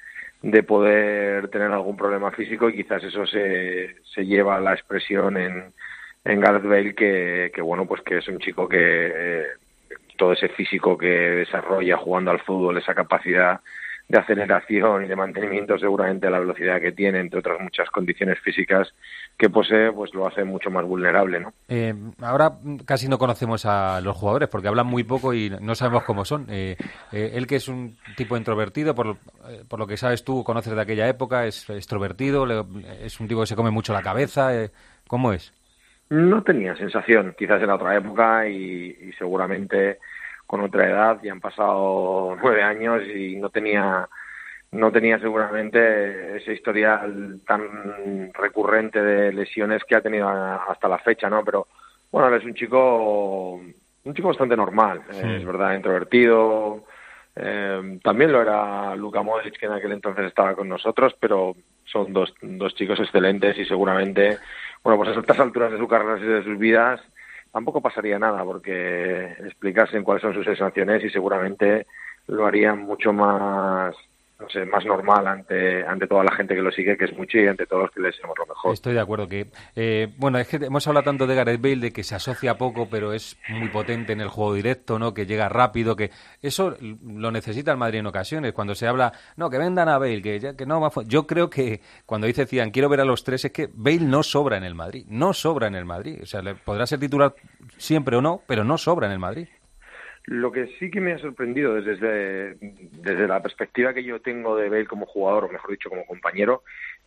de poder tener algún problema físico, y quizás eso se, se lleva a la expresión en, en Gareth Bale, que, que bueno, pues que es un chico que eh, todo ese físico que desarrolla jugando al fútbol, esa capacidad de aceleración y de mantenimiento, seguramente la velocidad que tiene, entre otras muchas condiciones físicas que posee, pues lo hace mucho más vulnerable, ¿no? Eh, ahora casi no conocemos a los jugadores porque hablan muy poco y no sabemos cómo son. Eh, eh, él, que es un tipo introvertido, por, eh, por lo que sabes tú, conoces de aquella época, es extrovertido, le, es un tipo que se come mucho la cabeza. Eh, ¿Cómo es? No tenía sensación, quizás en otra época y, y seguramente con otra edad, ya han pasado nueve años y no tenía no tenía seguramente ese historial tan recurrente de lesiones que ha tenido hasta la fecha, ¿no? Pero bueno, él es un chico un chico bastante normal, sí. eh, es verdad, introvertido. Eh, también lo era Luka Modric, que en aquel entonces estaba con nosotros, pero son dos, dos chicos excelentes y seguramente, bueno, pues a estas alturas de su carrera y de sus vidas tampoco pasaría nada, porque explicarse cuáles son sus sensaciones y seguramente lo harían mucho más, no sé, más normal ante ante toda la gente que lo sigue, que es mucho, y ante todos los que le deseamos lo mejor. Estoy de acuerdo que, eh, bueno, es que hemos hablado tanto de Gareth Bale, de que se asocia poco, pero es muy potente en el juego directo, ¿no? Que llega rápido, que eso lo necesita el Madrid en ocasiones. Cuando se habla, no, que vendan a Bale, que, ya, que no va a... Yo creo que cuando dice Zidane, quiero ver a los tres, es que Bale no sobra en el Madrid, no sobra en el Madrid. O sea, le podrá ser titular siempre o no, pero no sobra en el Madrid. Lo que sí que me ha sorprendido desde, desde la perspectiva que yo tengo de Bale como jugador, o mejor dicho, como compañero,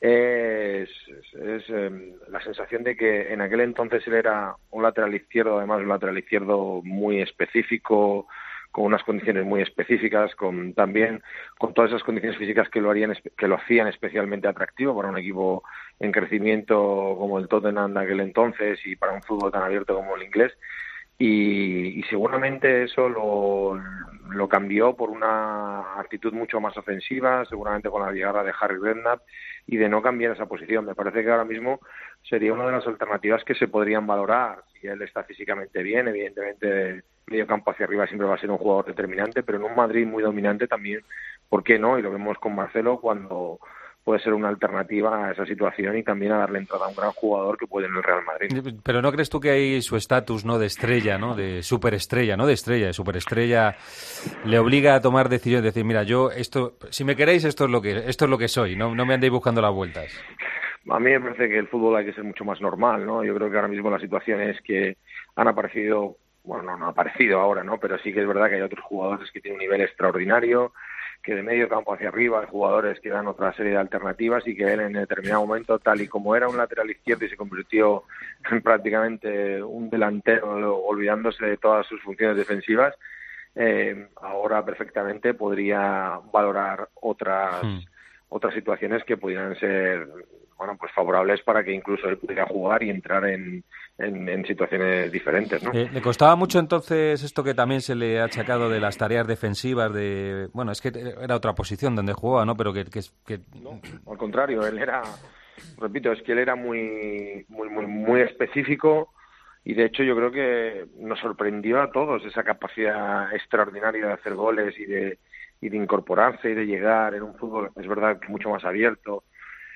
es, es, es eh, la sensación de que en aquel entonces él era un lateral izquierdo, además un lateral izquierdo muy específico, con unas condiciones muy específicas, con también con todas esas condiciones físicas que lo harían que lo hacían especialmente atractivo para un equipo en crecimiento como el Tottenham de aquel entonces y para un fútbol tan abierto como el inglés. Y, y seguramente eso lo, lo cambió por una actitud mucho más ofensiva, seguramente con la llegada de Harry Redknapp, y de no cambiar esa posición. Me parece que ahora mismo sería una de las alternativas que se podrían valorar. Si él está físicamente bien, evidentemente medio campo hacia arriba siempre va a ser un jugador determinante, pero en un Madrid muy dominante también, ¿por qué no? Y lo vemos con Marcelo, cuando puede ser una alternativa a esa situación y también a darle entrada a un gran jugador que puede en el Real Madrid. Pero ¿no crees tú que hay su estatus, no, de estrella, no, de superestrella, no de estrella, de superestrella, le obliga a tomar decisiones, decir, mira, yo esto, si me queréis, esto es lo que esto es lo que soy, no, no me andéis buscando las vueltas? A mí me parece que el fútbol hay que ser mucho más normal, ¿no? Yo creo que ahora mismo la situación es que han aparecido, bueno, no, no ha aparecido ahora, ¿no? Pero sí que es verdad que hay otros jugadores que tienen un nivel extraordinario, que de medio campo hacia arriba hay jugadores que dan otra serie de alternativas, y que él en determinado momento, tal y como era un lateral izquierdo y se convirtió en prácticamente un delantero olvidándose de todas sus funciones defensivas, eh, ahora perfectamente podría valorar otras hmm. otras situaciones que pudieran ser, bueno, pues favorables para que incluso él pudiera jugar y entrar en, en, en situaciones diferentes, ¿no? Eh, ¿Le costaba mucho entonces esto que también se le ha achacado de las tareas defensivas? De bueno, es que era otra posición donde jugaba, ¿no? Pero que... que, que... No, al contrario, él era, repito, es que él era muy, muy, muy, muy específico, y de hecho yo creo que nos sorprendió a todos esa capacidad extraordinaria de hacer goles y de, y de incorporarse y de llegar en un fútbol, es verdad, mucho más abierto,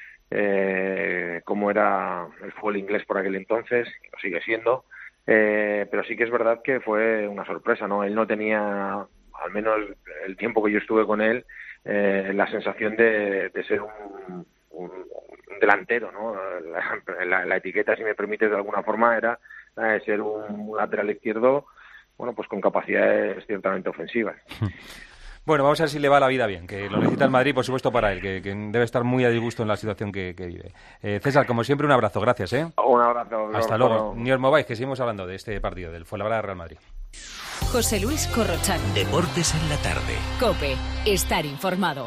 Eh, como era el fútbol inglés por aquel entonces, que lo sigue siendo, eh, pero sí que es verdad que fue una sorpresa, ¿no? Él no tenía, al menos el tiempo que yo estuve con él, eh, la sensación de, de ser un, un, un delantero, ¿no? La, la, la etiqueta, si me permite de alguna forma, era la de ser un lateral izquierdo, bueno, pues con capacidades ciertamente ofensivas. Bueno, vamos a ver si le va la vida bien, que lo necesita el Madrid, por supuesto, para él, que, que debe estar muy a disgusto en la situación que, que vive. Eh, César, como siempre, un abrazo, gracias, ¿eh? Un abrazo. Hasta luego. Ni os mováis, que seguimos hablando de este partido, del Fuenlabrada Real Madrid. José Luis Corrochano. Deportes en la tarde. COPE. Estar informado.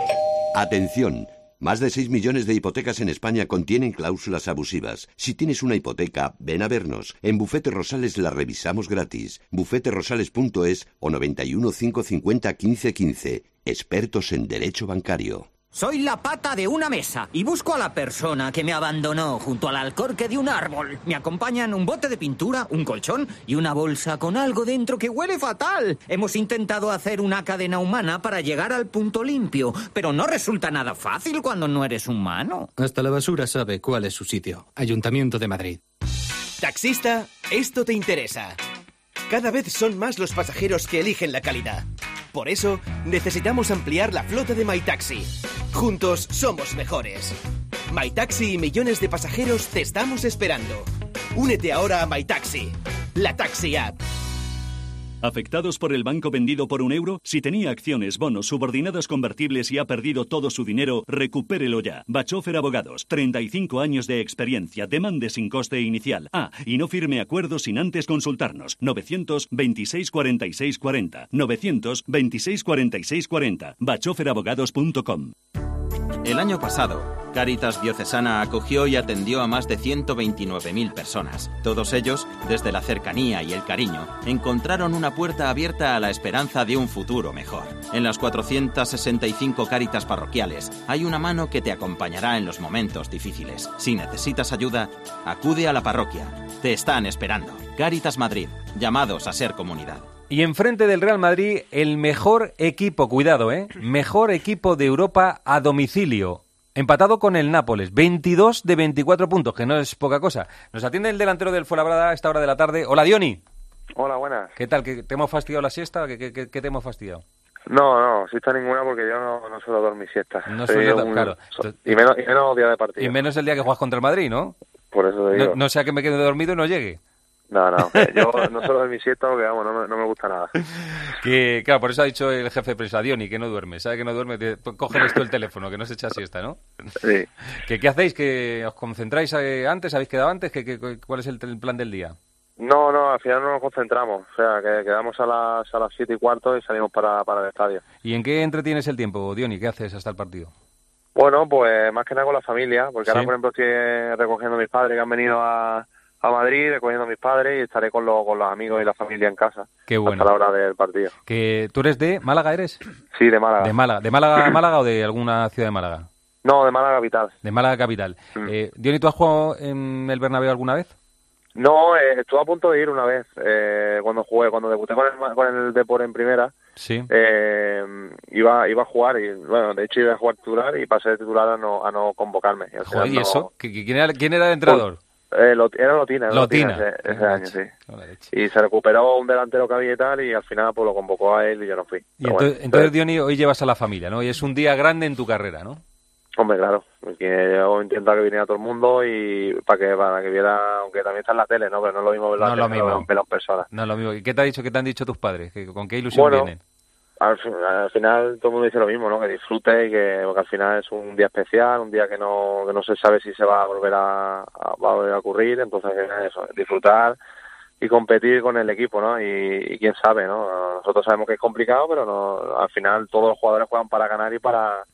Atención. Más de seis millones de hipotecas en España contienen cláusulas abusivas. Si tienes una hipoteca, ven a vernos. En Bufete Rosales la revisamos gratis. bufete rosales punto es o noventa y uno, cinco cincuenta, quince quince. Expertos en derecho bancario. Soy la pata de una mesa y busco a la persona que me abandonó junto al alcorque de un árbol. Me acompañan un bote de pintura, un colchón y una bolsa con algo dentro que huele fatal. Hemos intentado hacer una cadena humana para llegar al punto limpio, pero no resulta nada fácil cuando no eres humano. Hasta la basura sabe cuál es su sitio. Ayuntamiento de Madrid. Taxista, esto te interesa. Cada vez son más los pasajeros que eligen la calidad. Por eso, necesitamos ampliar la flota de MyTaxi. Juntos somos mejores. MyTaxi y millones de pasajeros te estamos esperando. Únete ahora a MyTaxi, la Taxi App. ¿Afectados por el banco vendido por un euro? Si tenía acciones, bonos, subordinadas convertibles y ha perdido todo su dinero, recupérelo ya. Bachofer Abogados. treinta y cinco años de experiencia. Demande sin coste inicial. Ah, y no firme acuerdos sin antes consultarnos. novecientos veintiséis cuarenta y seis cuarenta. novecientos veintiséis cuarenta y seis cuarenta. bachofer abogados punto com. El año pasado, Cáritas Diocesana acogió y atendió a más de ciento veintinueve mil personas. Todos ellos, desde la cercanía y el cariño, encontraron una puerta abierta a la esperanza de un futuro mejor. En las cuatrocientas sesenta y cinco Cáritas parroquiales hay una mano que te acompañará en los momentos difíciles. Si necesitas ayuda, acude a la parroquia. Te están esperando. Cáritas Madrid, llamados a ser comunidad. Y enfrente del Real Madrid, el mejor equipo, cuidado, ¿eh? Mejor equipo de Europa a domicilio. Empatado con el Nápoles, veintidós de veinticuatro puntos, que no es poca cosa. Nos atiende el delantero del Fuenlabrada a esta hora de la tarde. Hola, Diony. Hola, buenas. ¿Qué tal? ¿Que ¿Te hemos fastidiado la siesta? ¿Qué, qué, qué, qué te hemos fastidiado? No, no, siesta ninguna porque yo no, no suelo dormir siesta. No Soy suelo, un- claro. Y menos, y menos día de partido. Y menos el día que juegas contra el Madrid, ¿no? Por eso te digo. No, no sea que me quede dormido y no llegue. No, no, yo no suelo dormir siesta porque, vamos, no me, no me gusta nada. Que, claro, por eso ha dicho el jefe de prensa, Diony, que no duerme. ¿Sabe que no duerme? Te- Cógeles tú el teléfono, que no se echa siesta, ¿no? Sí. ¿Que, ¿Qué hacéis? ¿Que os concentráis eh, antes? ¿Habéis quedado antes? ¿Que, que, ¿Cuál es el, el plan del día? No, no, al final no nos concentramos. O sea, que quedamos a las, a las siete y cuarto y salimos para, para el estadio. ¿Y en qué entretienes el tiempo, Diony? ¿Qué haces hasta el partido? Bueno, pues más que nada con la familia, porque Sí. ahora, por ejemplo, estoy recogiendo a mis padres que han venido a, a Madrid, recogiendo a mis padres y estaré con, los con los amigos y la familia en casa. Qué bueno. Hasta la hora del partido. Que ¿Tú eres de Málaga, eres? Sí, de Málaga. ¿De Málaga, de Málaga, Málaga o de alguna ciudad de Málaga? No, de Málaga capital. De Málaga capital. Mm. Eh, Diony, ¿tú has jugado en el Bernabéu alguna vez? No, eh, estuve a punto de ir una vez, eh, cuando jugué, cuando debuté con el, Ma- con el Depor en primera, Sí. eh, iba iba a jugar y, bueno, de hecho iba a jugar titular y pasé de titular a no, a no convocarme. Y al Joder, final ¿y no- eso? ¿Qui- qui- ¿Quién era, quién era el entrenador? Eh, Lot- era Lotina, era Lotina. Lotina ese, ese año, sí. Y se recuperó un delantero que había y tal, y al final pues lo convocó a él y yo no fui. Y Pero entonces, bueno, entonces Diony, hoy llevas a la familia, ¿no? Y es un día grande en tu carrera, ¿no? hombre, claro, porque yo intentaba que viniera todo el mundo y para que para que viera, aunque también está en la tele, ¿no? Pero no es lo mismo verlo No en es la lo tele que mismo. verlo en persona. No, lo mismo. ¿Y qué te ha dicho, qué te han dicho tus padres? ¿Que- ¿Con qué ilusión Bueno, vienen? Al, fin- al final todo el mundo dice lo mismo, ¿no? Que disfrute y que porque al final es un día especial, un día que no que no se sabe si se va a volver a, a- va a volver a ocurrir, entonces eso, disfrutar y competir con el equipo, ¿no? Y, y quién sabe, ¿no? Nosotros sabemos que es complicado, pero no, al final todos los jugadores juegan para ganar y para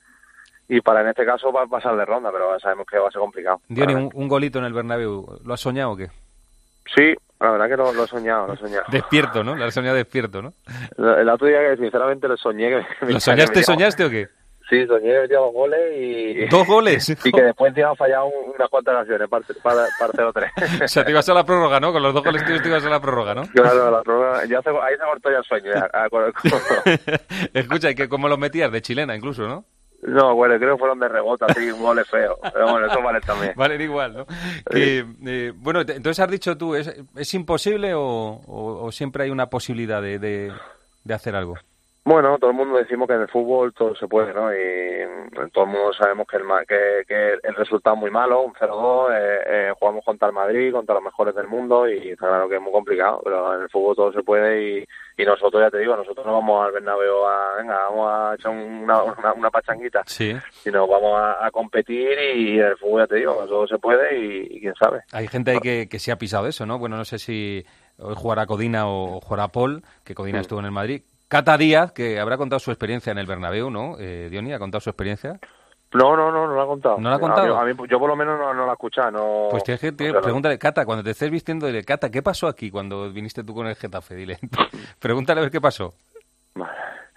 y para en este caso va a pasar de ronda, pero sabemos que va a ser complicado. Diony, un, un golito en el Bernabéu, ¿lo has soñado o qué? Sí, la verdad que lo, lo he soñado, lo he soñado. Despierto, ¿no? Lo has soñado despierto, ¿no? El otro día que sinceramente lo soñé. Que me- ¿Lo soñaste, que me- soñaste o qué? Sí, soñé que metía dos goles y... ¿Dos goles? Y que después encima fallado un- unas cuantas ocasiones, parte, para, parte cero tres. O sea, te ibas a la prórroga, ¿no? Con los dos goles tuyos te ibas a la prórroga, ¿no? Claro, la prórroga, ya se, ahí se cortó ya el sueño. Ya, ah, con- con- Escucha, ¿y que cómo los metías? De chilena incluso, ¿no? no, bueno, creo que fueron de rebota, así, un gol feo. Pero bueno, eso vale también. Vale, igual, ¿no? Que, eh, bueno, te- entonces has dicho tú, ¿es, es imposible o, o- o siempre hay una posibilidad de, de, de hacer algo? Bueno, todo el mundo decimos que en el fútbol todo se puede, ¿no? Y mm, todo el mundo sabemos que el, ma- que, que el resultado es muy malo, un cero dos, eh, eh, jugamos contra el Madrid, contra los mejores del mundo y está claro que es muy complicado, pero en el fútbol todo se puede y, y nosotros, ya te digo, nosotros no vamos al Bernabéu a, venga, vamos a echar una, una, una pachanguita, Sí. sino vamos a, a competir y en el fútbol, ya te digo, todo se puede y, y quién sabe. Hay gente ahí que, que se ha pisado eso, ¿no? Bueno, no sé si hoy jugará Codina o jugará Paul, que Codina mm. estuvo en el Madrid. Cata Díaz, que habrá contado su experiencia en el Bernabéu, ¿no? Eh, Diony, ¿ha contado su experiencia? No, no, no, no lo ha contado. ¿No lo ha contado? A mí, a mí, yo por lo menos no, no lo he escuchado. No... Pues tienes que tienes, pregúntale, Cata, cuando te estés vistiendo, dile, Cata, ¿qué pasó aquí cuando viniste tú con el Getafe? Dile, pregúntale a ver qué pasó. Vale.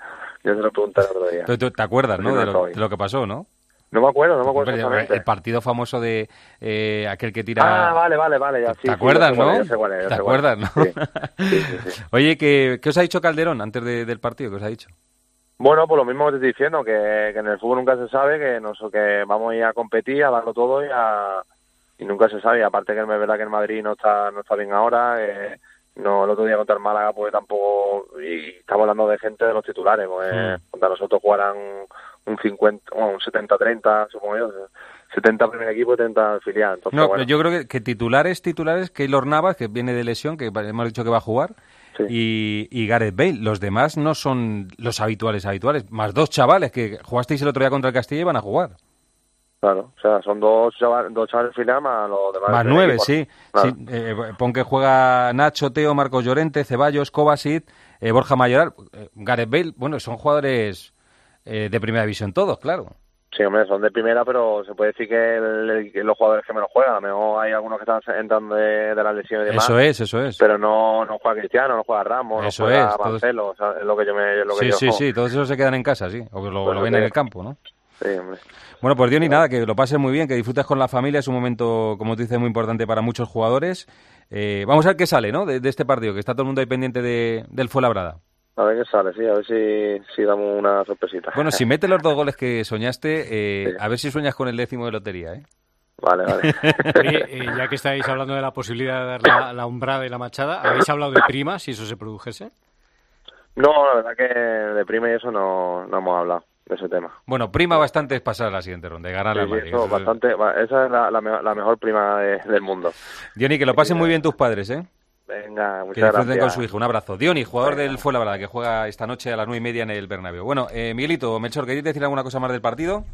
Yo te lo preguntaré otro día. Pero tú te acuerdas, ¿no? De lo, de lo que pasó, ¿no? No me acuerdo, no me acuerdo exactamente. El partido famoso de eh, aquel que tira... Ah, vale, vale, vale. Ya, sí, ¿Te acuerdas, sí, no? Es, es, ¿Te acuerdas, no? Sí. Sí, sí, sí. Oye, ¿qué, ¿qué os ha dicho Calderón antes de, del partido? ¿Qué os ha dicho? Bueno, pues lo mismo que te estoy diciendo, que, que en el fútbol nunca se sabe, que, nos, que vamos a ir a competir, a darlo todo y, a, y nunca se sabe. Y aparte que es verdad que el Madrid no está no está bien ahora, eh, no el otro día contra el Málaga pues tampoco, y estamos hablando de gente de los titulares, pues mm. contra nosotros jugarán un cincuenta, bueno, un setenta treinta, supongo yo, setenta primer equipo y treinta filial. Entonces, no, bueno. Yo creo que, que titulares, titulares, Keylor Navas, que viene de lesión, que hemos dicho que va a jugar, sí. y, y Gareth Bale. Los demás no son los habituales habituales, más dos chavales que jugasteis el otro día contra el Castilla y van a jugar. Claro, o sea, son dos chavales, dos chavales filial más los demás. Más nueve, equipo. sí. Claro. sí eh, pon que juega Nacho, Teo, Marcos Llorente, Ceballos, Kovacic, eh, Borja Mayoral, eh, Gareth Bale. Bueno, son jugadores eh, de primera división todos, claro. Sí, hombre, son de primera, pero se puede decir que, el, que los jugadores que menos juegan, a lo mejor hay algunos que están entrando de, de las lesiones y demás. Eso es, eso es. Pero no, no juega Cristiano, no juega Ramos, eso no juega es, Marcelo, todos... o sea, es lo que yo me... Lo que sí, yo... sí, sí, todos esos se quedan en casa, sí, o lo, pues lo ven en el campo, ¿no? Sí, hombre. Bueno, pues Diony, nada, que lo pases muy bien, que disfrutes con la familia, es un momento, como tú dices, muy importante para muchos jugadores. Eh, vamos a ver qué sale, ¿no?, de, de este partido, que está todo el mundo ahí pendiente de, del Fuenlabrada. A ver qué sale, sí, a ver si, si damos una sorpresita. Bueno, si metes los dos goles que soñaste, eh, sí. a ver si sueñas con el décimo de lotería, ¿eh? Vale, vale. Oye, eh, ya que estáis hablando de la posibilidad de dar la, la hombrada y la machada, ¿habéis hablado de prima, si eso se produjese? No, la verdad que de prima y eso no, no hemos hablado de ese tema. Bueno, prima bastante es pasar a la siguiente ronda y ganar sí, la sí, Madrid. Eso, eso bastante, es... esa es la, la, mejor, la mejor prima de, del mundo. Diony, que lo pasen muy bien tus padres, ¿eh? Venga, muchas que disfruten gracias. con su hijo. Un abrazo. Diony, jugador Venga. del Fuenlabrada, que juega esta noche a las nueve y media en el Bernabéu. Bueno, eh, Miguelito, Melchor, ¿queréis decir alguna cosa más del partido?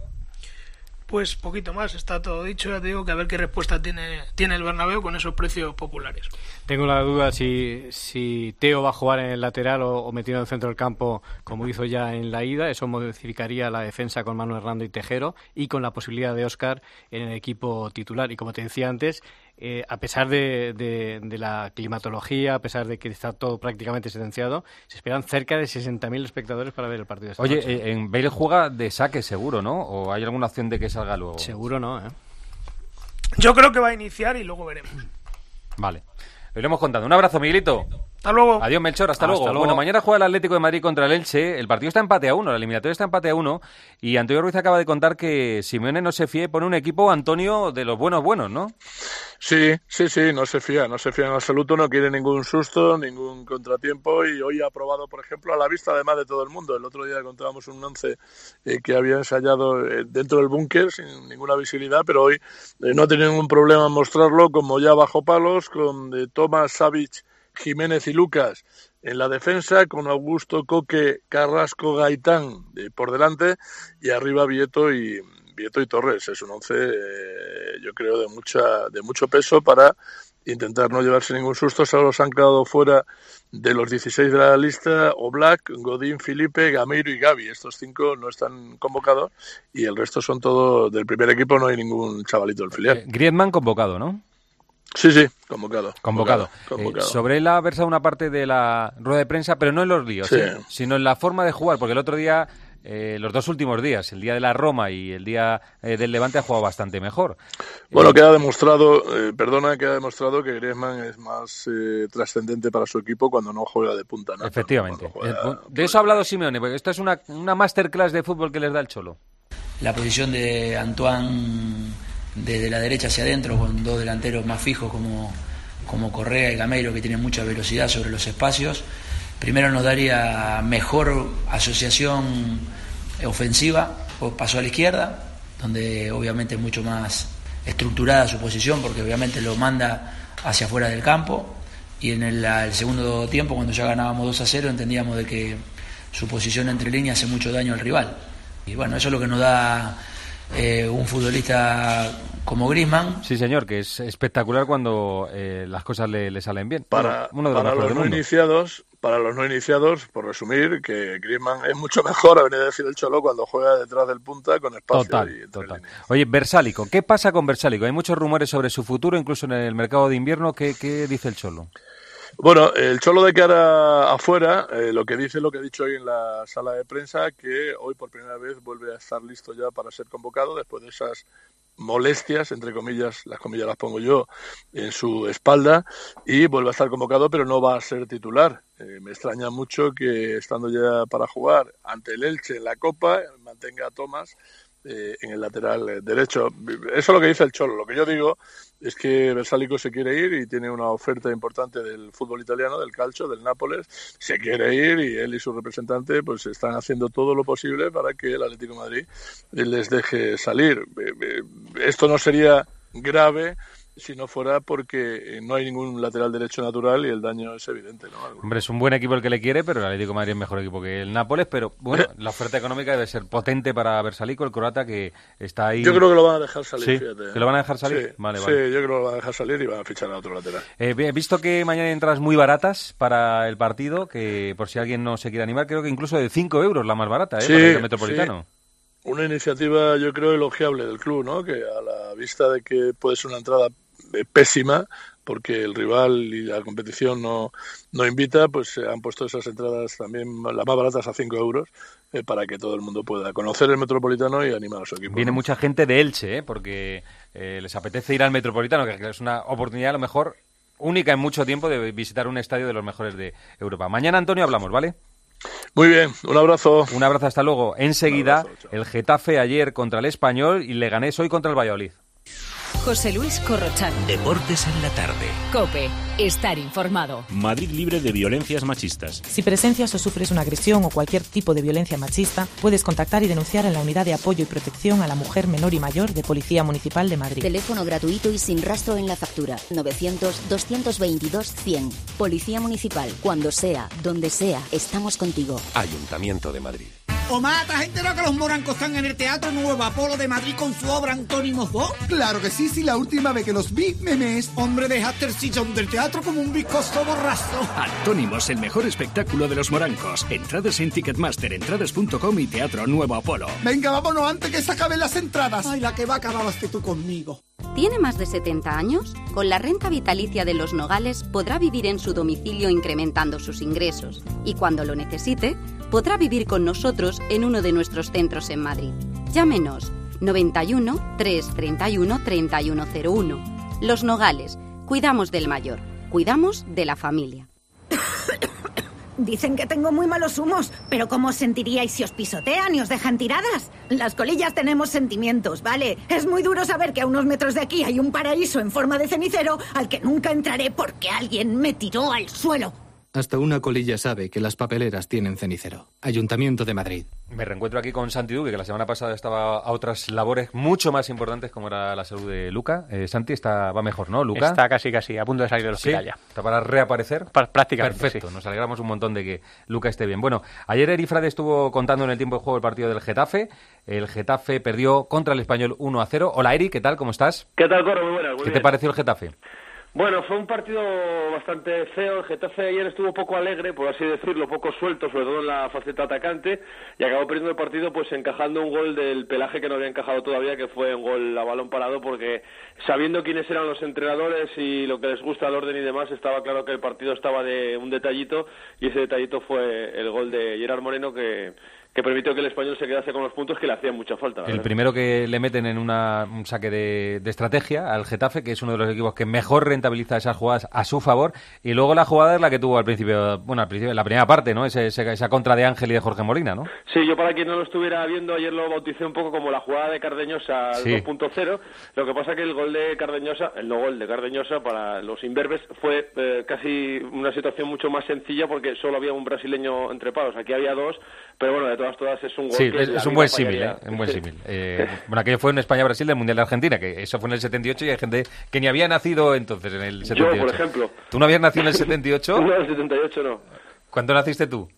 Pues poquito más, está todo dicho. Ya te digo que a ver qué respuesta tiene, tiene el Bernabéu con esos precios populares. Tengo la duda si, si Teo va a jugar en el lateral o, o metido en el centro del campo, como hizo ya en la ida. Eso modificaría la defensa con Manu Hernando y Tejero, y con la posibilidad de Óscar en el equipo titular. Y como te decía antes, eh, a pesar de, de, de la climatología, a pesar de que está todo prácticamente silenciado, se esperan cerca de sesenta mil espectadores para ver el partido de esta Oye, noche. eh, en Bale juega de saque seguro, ¿no? ¿O hay alguna opción de que salga luego? Seguro no, ¿eh? Yo creo que va a iniciar y luego veremos. Vale. Lo iremos contando. Un abrazo, Miguelito. Hasta luego. Adiós, Melchor. Hasta, hasta luego. luego. Bueno, mañana juega el Atlético de Madrid contra el Elche. El partido está empate a uno. La eliminatoria está empate a uno. Y Antonio Ruiz acaba de contar que Simeone no se fía y pone un equipo, Antonio, de los buenos buenos, ¿no? Sí, sí, sí, no se fía, no se fía en absoluto, no quiere ningún susto, ningún contratiempo, y hoy ha probado, por ejemplo, a la vista además de todo el mundo. El otro día contábamos un once eh, que había ensayado eh, dentro del búnker sin ninguna visibilidad, pero hoy eh, no ha tenido ningún problema en mostrarlo, como ya bajo palos, con eh, Tomás, Savic, Jiménez y Lucas en la defensa, con Augusto, Coque, Carrasco, Gaitán eh, por delante, y arriba Vieto y... Vieto y Torres. Es un once, eh, yo creo, de mucha de mucho peso para intentar no llevarse ningún susto. Solo se han quedado fuera de los dieciséis de la lista Oblak, Godín, Felipe, Gameiro y Gavi. Estos cinco no están convocados y el resto son todos del primer equipo, no hay ningún chavalito del filial. Eh, Griezmann convocado, ¿no? Sí, sí, convocado. Convocado. convocado, convocado. Eh, sobre él ha versado una parte de la rueda de prensa, pero no en los líos, sí. ¿eh? Sino en la forma de jugar, porque el otro día... Eh, los dos últimos días, el día de la Roma y el día eh, del Levante, ha jugado bastante mejor. Bueno, eh, queda demostrado, eh, perdona, queda demostrado que Griezmann es más eh, trascendente para su equipo cuando no juega de punta, ¿no? Efectivamente. Juega, de eso ha hablado Simeone, porque esto es una, una masterclass de fútbol que les da el Cholo. La posición de Antoine desde la derecha hacia adentro, con dos delanteros más fijos como, como Correa y Gameiro, que tienen mucha velocidad sobre los espacios. Primero nos daría mejor asociación ofensiva, pasó a la izquierda, donde obviamente es mucho más estructurada su posición, porque obviamente lo manda hacia afuera del campo, y en el, el segundo tiempo, cuando ya ganábamos dos a cero, entendíamos de que su posición entre líneas hace mucho daño al rival. Y bueno, eso es lo que nos da eh, un futbolista como Griezmann. Sí, señor, que es espectacular cuando eh, las cosas le, le salen bien. Para, uno, uno de los, para los no mundo. iniciados, para los no iniciados, por resumir, que Griezmann es mucho mejor, a venir a decir el Cholo, cuando juega detrás del punta con espacio. Total, y total. Oye, Versálico, ¿qué pasa con Versálico? Hay muchos rumores sobre su futuro, incluso en el mercado de invierno. ¿Qué, qué dice el Cholo? Bueno, el Cholo de cara afuera, eh, lo que dice, lo que ha dicho hoy en la sala de prensa, que hoy por primera vez vuelve a estar listo ya para ser convocado después de esas molestias, entre comillas, las comillas las pongo yo, en su espalda, y vuelve a estar convocado, pero no va a ser titular. Eh, me extraña mucho que, estando ya para jugar ante el Elche en la Copa, mantenga a Tomás eh, en el lateral derecho. Eso es lo que dice el Cholo. Lo que yo digo es que Versálico se quiere ir y tiene una oferta importante del fútbol italiano, del Calcio, del Nápoles. Se quiere ir y él y su representante pues están haciendo todo lo posible para que el Atlético de Madrid les deje salir. Esto no sería grave si no fuera porque no hay ningún lateral derecho natural y el daño es evidente, ¿no? Hombre, es un buen equipo el que le quiere, pero el Atlético de Madrid es mejor equipo que el Nápoles, pero bueno, la oferta económica debe ser potente para Versálico, el croata, que está ahí. Yo creo que lo van a dejar salir, ¿Sí? fíjate. ¿Que lo van a dejar salir? Sí, vale, sí, vale. yo creo que lo van a dejar salir y van a fichar a otro lateral. Eh, he visto que mañana hay entradas muy baratas para el partido, que por si alguien no se quiere animar, creo que incluso de cinco euros la más barata, ¿eh? Sí, para el Metropolitano. Sí. Una iniciativa, yo creo, elogiable del club, ¿no? Que a la vista de que puede ser una entrada pésima, porque el rival y la competición no, no invita, pues se han puesto esas entradas también, las más baratas, a cinco euros, eh, para que todo el mundo pueda conocer el Metropolitano y animar a su equipo. Viene ¿no? mucha gente de Elche, ¿eh? Porque eh, les apetece ir al Metropolitano, que es una oportunidad a lo mejor única en mucho tiempo de visitar un estadio de los mejores de Europa. Mañana, Antonio, hablamos, ¿vale? Muy bien, un abrazo. Un abrazo, hasta luego. Enseguida, abrazo, el Getafe ayer contra el Español y Leganés hoy contra el Valladolid. José Luis Corrochano. Deportes en la tarde. COPE. Estar informado. Madrid libre de violencias machistas. Si presencias o sufres una agresión o cualquier tipo de violencia machista, puedes contactar y denunciar en la Unidad de Apoyo y Protección a la Mujer Menor y Mayor de Policía Municipal de Madrid. Teléfono gratuito y sin rastro en la factura. novecientos, doscientos veintidós, cien. Policía Municipal. Cuando sea, donde sea, estamos contigo. Ayuntamiento de Madrid. Omar, ¿te has enterado que los morancos están en el Teatro Nuevo Apolo de Madrid con su obra Antónimos dos? Claro que sí, sí, la última vez que los vi, memes. Hombre, dejaste el sillón del teatro como un viscoso borrazo. Antónimos, el mejor espectáculo de los morancos. Entradas en Ticketmaster, entradas punto com y Teatro Nuevo Apolo. Venga, vámonos antes que se acaben las entradas. Ay, la que va a acabar vas tú conmigo. ¿Tiene más de setenta años? Con la renta vitalicia de Los Nogales podrá vivir en su domicilio incrementando sus ingresos y cuando lo necesite, podrá vivir con nosotros en uno de nuestros centros en Madrid. Llámenos noventa y uno, trescientos treinta y uno, treinta y uno cero uno. Los Nogales, cuidamos del mayor, cuidamos de la familia. Dicen que tengo muy malos humos, pero ¿cómo os sentiríais si os pisotean y os dejan tiradas? Las colillas tenemos sentimientos, ¿vale? Es muy duro saber que a unos metros de aquí hay un paraíso en forma de cenicero al que nunca entraré porque alguien me tiró al suelo. Hasta una colilla sabe que las papeleras tienen cenicero. Ayuntamiento de Madrid. Me reencuentro aquí con Santi Duque, que la semana pasada estaba a otras labores mucho más importantes como era la salud de Luca. Eh, Santi está, va mejor, ¿no, Luca? Está casi, casi, a punto de salir del hospital. ¿Sí? Ya. ¿Está para reaparecer? Para, prácticamente, Perfecto, sí. Nos alegramos un montón de que Luca esté bien. Bueno, ayer Eri Frade estuvo contando en el tiempo de juego el partido del Getafe. El Getafe perdió contra el Español uno a cero. Hola, Eri, ¿qué tal? ¿Cómo estás? ¿Qué tal, Corro? Muy buenas. Muy ¿Qué bien. te pareció el Getafe? Bueno, fue un partido bastante feo. El Getafe ayer estuvo poco alegre, por así decirlo, poco suelto, sobre todo en la faceta atacante, y acabó perdiendo el partido pues encajando un gol del Pelaje que no había encajado todavía, que fue un gol a balón parado, porque sabiendo quiénes eran los entrenadores y lo que les gusta el orden y demás, estaba claro que el partido estaba de un detallito, y ese detallito fue el gol de Gerard Moreno, que... que permitió que el Español se quedase con los puntos que le hacían mucha falta. El primero que le meten en una, un saque de, de estrategia al Getafe, que es uno de los equipos que mejor rentabiliza esas jugadas a su favor, y luego la jugada es la que tuvo al principio, bueno, al principio, la primera parte, ¿no? Ese, ese, esa contra de Ángel y de Jorge Molina, ¿no? Sí, yo para quien no lo estuviera viendo, ayer lo bauticé un poco como la jugada de Cardeñosa Sí. dos punto cero, lo que pasa que el gol de Cardeñosa, el no gol de Cardeñosa para los imberbes fue eh, casi una situación mucho más sencilla porque solo había un brasileño entre palos, aquí había dos, pero bueno, de todas todas es un gol. Sí, que es, la es un vida buen símil, fallaría. ¿eh? Un buen Sí. símil. Eh, bueno, aquello fue en España-Brasil del Mundial de Argentina, que eso fue en el setenta y ocho y hay gente que ni había nacido entonces en el setenta y ocho. Yo, por ejemplo. ¿Tú no habías nacido en el setenta y ocho? No, en el setenta y ocho no. ¿Cuándo naciste tú?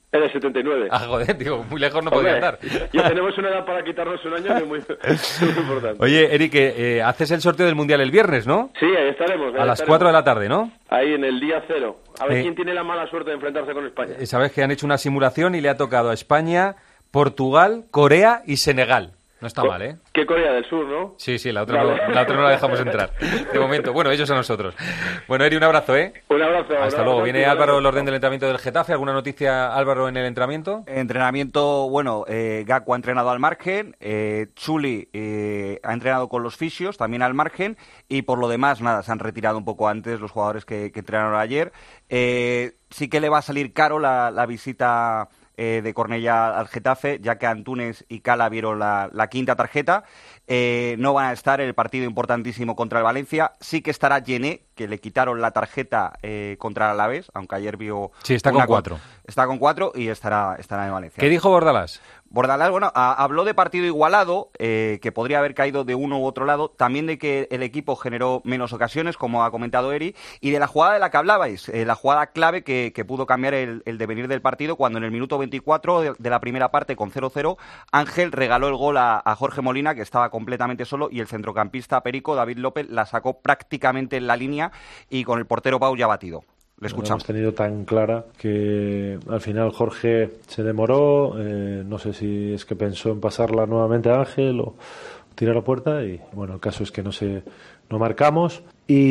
En el setenta y nueve. Ah, joder, digo, muy lejos no Hombre, podía andar. Ya tenemos una edad para quitarnos un año que es muy, muy importante. Oye, Eric, eh, haces el sorteo del Mundial el viernes, ¿no? Sí, ahí estaremos. Ahí a las estaremos. cuatro de la tarde, ¿no? Ahí en el día cero. A ver Eh, quién tiene la mala suerte de enfrentarse con España. Eh, Sabes que han hecho una simulación y le ha tocado a España, Portugal, Corea y Senegal. No está Co- mal, ¿eh? ¿Qué Corea del Sur, no? Sí, sí, la otra, Vale. no, la otra no la dejamos entrar. De momento. Bueno, ellos a nosotros. Bueno, Eri, un abrazo, ¿eh? Un abrazo. Hasta un luego. abrazo, Viene un Álvaro abrazo. el orden del entrenamiento del Getafe. ¿Alguna noticia, Álvaro, en el entrenamiento? Entrenamiento, bueno, eh, Gaku ha entrenado al margen, eh, Chuli eh, ha entrenado con los fisios, también al margen, y por lo demás, nada, se han retirado un poco antes los jugadores que, que entrenaron ayer. Eh, sí que le va a salir caro la, la visita eh, de Cornellá al Getafe, ya que Antunes y Cala vieron la, la quinta tarjeta. Eh, no van a estar en el partido importantísimo contra el Valencia. Sí que estará Yené, que le quitaron la tarjeta eh, contra el Alavés, aunque ayer vio... Sí, está una con cuatro. Está con cuatro y estará, estará en Valencia. ¿Qué dijo Bordalás? Bordalás, bueno, a- habló de partido igualado, eh, que podría haber caído de uno u otro lado, también de que el equipo generó menos ocasiones, como ha comentado Eri, y de la jugada de la que hablabais, eh, la jugada clave que, que pudo cambiar el, el devenir del partido, cuando en el minuto veinticuatro de, de la primera parte, con cero cero, Ángel regaló el gol a, a Jorge Molina, que estaba completamente solo, y el centrocampista Perico, David López, la sacó prácticamente en la línea y con el portero Pau ya batido. Le No escuchamos. hemos tenido tan clara que al final Jorge se demoró, eh, no sé si es que pensó en pasarla nuevamente a Ángel o tirar a puerta y bueno, el caso es que no se no marcamos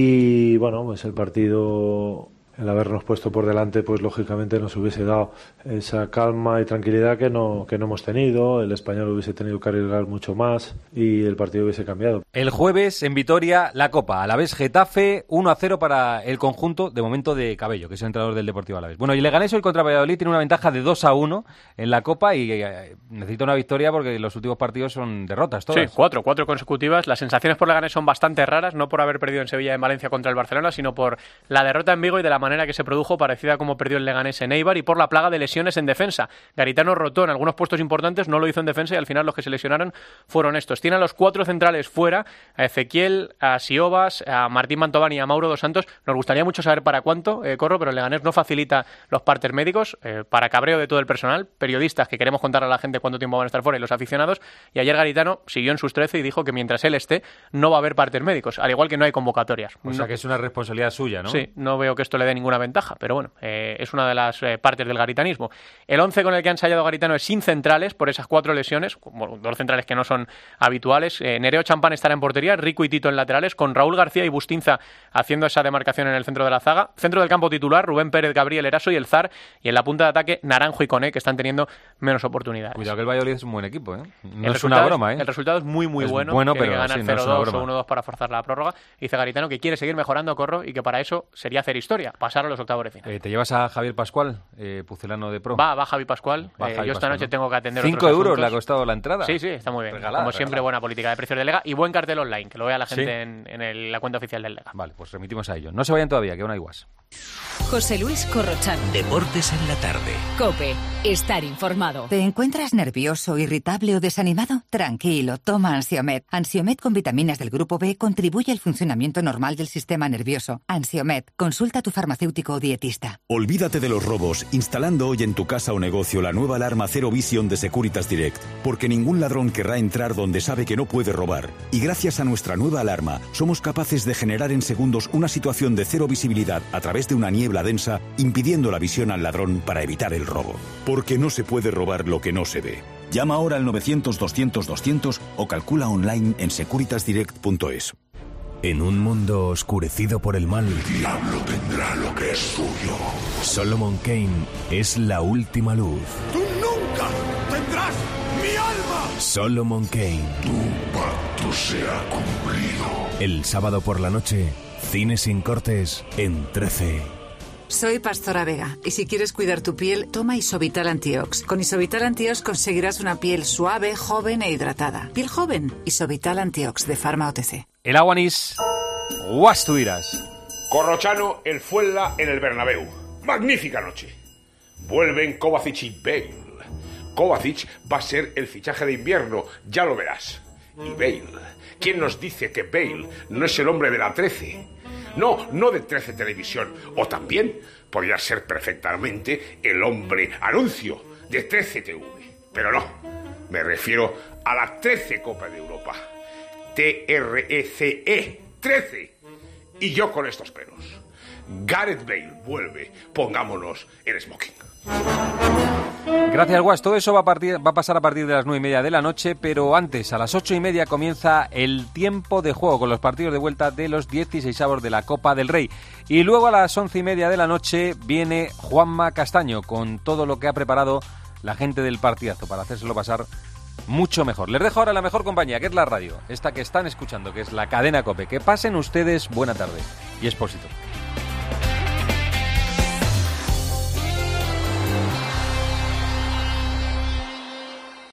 y bueno, pues el partido, el habernos puesto por delante, pues lógicamente nos hubiese dado esa calma y tranquilidad que no que no hemos tenido, el español hubiese tenido que arriesgar mucho más y el partido hubiese cambiado. El jueves en Vitoria, la Copa. Alavés Getafe, uno a cero para el conjunto, de momento, de Cabello, que es el entrenador del Deportivo Alavés. Bueno, y Leganés hoy contra Valladolid tiene una ventaja de dos a uno en la Copa y eh, necesita una victoria porque los últimos partidos son derrotas todas. Sí, cuatro, cuatro consecutivas. Las sensaciones por Leganés son bastante raras, no por haber perdido en Sevilla y en Valencia contra el Barcelona, sino por la derrota en Vigo y de la manera que se produjo, parecida como perdió el Leganés en Eibar, y por la plaga de lesiones en defensa. Garitano rotó en algunos puestos importantes, no lo hizo en defensa y al final los que se lesionaron fueron estos. Tiene a los cuatro centrales fuera, a Ezequiel, a Siobas, a Martín Mantovani y a Mauro Dos Santos. Nos gustaría mucho saber para cuánto, eh, Corro, pero el Leganés no facilita los partes médicos, eh, para cabreo de todo el personal, periodistas que queremos contar a la gente cuánto tiempo van a estar fuera y los aficionados, y ayer Garitano siguió en sus trece y dijo que mientras él esté no va a haber partes médicos, al igual que no hay convocatorias. O sea No- que es una responsabilidad suya, ¿no? Sí, no veo que esto le dé ninguna ventaja, pero bueno, eh, es una de las eh, partes del garitanismo. El once con el que ha ensayado Garitano es sin centrales por esas cuatro lesiones, bueno, dos centrales que no son habituales. Eh, Nereo Champán estará en portería, Rico y Tito en laterales, con Raúl García y Bustinza haciendo esa demarcación en el centro de la zaga. Centro del campo titular, Rubén Pérez, Gabriel Eraso y el Zar, y en la punta de ataque, Naranjo y Coné, que están teniendo menos oportunidades. Cuidado que el Valladolid es un buen equipo, ¿eh? No El es una resultado broma, ¿eh? El resultado es muy, muy Es bueno. bueno, Tiene pero que ganar sí, no es una cero dos broma. o uno dos para forzar la prórroga. Dice Garitano que quiere seguir mejorando, Corro, y que para eso sería hacer historia, pasar a los octavos de final. Eh, ¿Te llevas a Javier Pascual, eh, pucelano de Pro? Va, va Javi Pascual. Va Eh, Javi yo esta Pascual, noche ¿no? tengo que atender Cinco otros euros asuntos. le ha costado la entrada. Sí, sí, está muy bien. Regalada, Como siempre, regalada. buena política de precios del Lega y buen cartel online, que lo vea la gente Sí. en, en el- la cuenta oficial del Lega. Vale, pues remitimos a ello. No se vayan todavía, que aún hay guas. José Luis Corrochano. Deportes en la tarde. Cope. Estar informado. ¿Te encuentras nervioso, irritable o desanimado? Tranquilo, toma Ansiomed. Ansiomed con vitaminas del grupo B contribuye al funcionamiento normal del sistema nervioso. Ansiomed, consulta a tu farmacéutico o dietista. Olvídate de los robos, instalando hoy en tu casa o negocio la nueva alarma Zero Vision de Securitas Direct, porque ningún ladrón querrá entrar donde sabe que no puede robar. Y gracias a nuestra nueva alarma, somos capaces de generar en segundos una situación de cero visibilidad a través de una niebla densa, impidiendo la visión al ladrón para evitar el robo. Porque no se puede robar lo que no se ve. Llama ahora al novecientos doscientos doscientos o calcula online en securitas direct punto es. En un mundo oscurecido por el mal, El diablo tendrá lo que es suyo. Solomon Kane es la última luz. ¡Tú nunca tendrás mi alma! Solomon Kane. Tu pacto se ha cumplido. El sábado por la noche, cine sin cortes en trece. Soy Pastora Vega y si quieres cuidar tu piel, toma Isovital Antiox. Con Isovital Antiox conseguirás una piel suave, joven e hidratada. Piel joven, Isovital Antiox de Pharma O T C. El Aguanis, guas tú dirás. Corrochano, el Fuenla en el Bernabéu. Magnífica noche. Vuelven Kovacic y Bale. Kovacic va a ser el fichaje de invierno, ya lo verás. Y Bale. ¿Quién nos dice que Bale no es el hombre de la trece? No, no de trece Televisión. O también podría ser perfectamente el hombre anuncio de trece T V. Pero no, me refiero a la trece Copa de Europa. T R E C E, trece. Y yo con estos pelos. Gareth Bale vuelve. Pongámonos en smoking. Gracias, Guas. Todo eso va a, partir, va a pasar a partir de las nueve y media de la noche, pero antes, a las ocho y media, comienza el tiempo de juego con los partidos de vuelta de los dieciseisavos de la Copa del Rey. Y luego a las once y media de la noche viene Juanma Castaño con todo lo que ha preparado la gente del partidazo para hacérselo pasar mucho mejor. Les dejo ahora la mejor compañía, que es la radio, esta que están escuchando, que es la cadena COPE. Que pasen ustedes buena tarde y Expósito.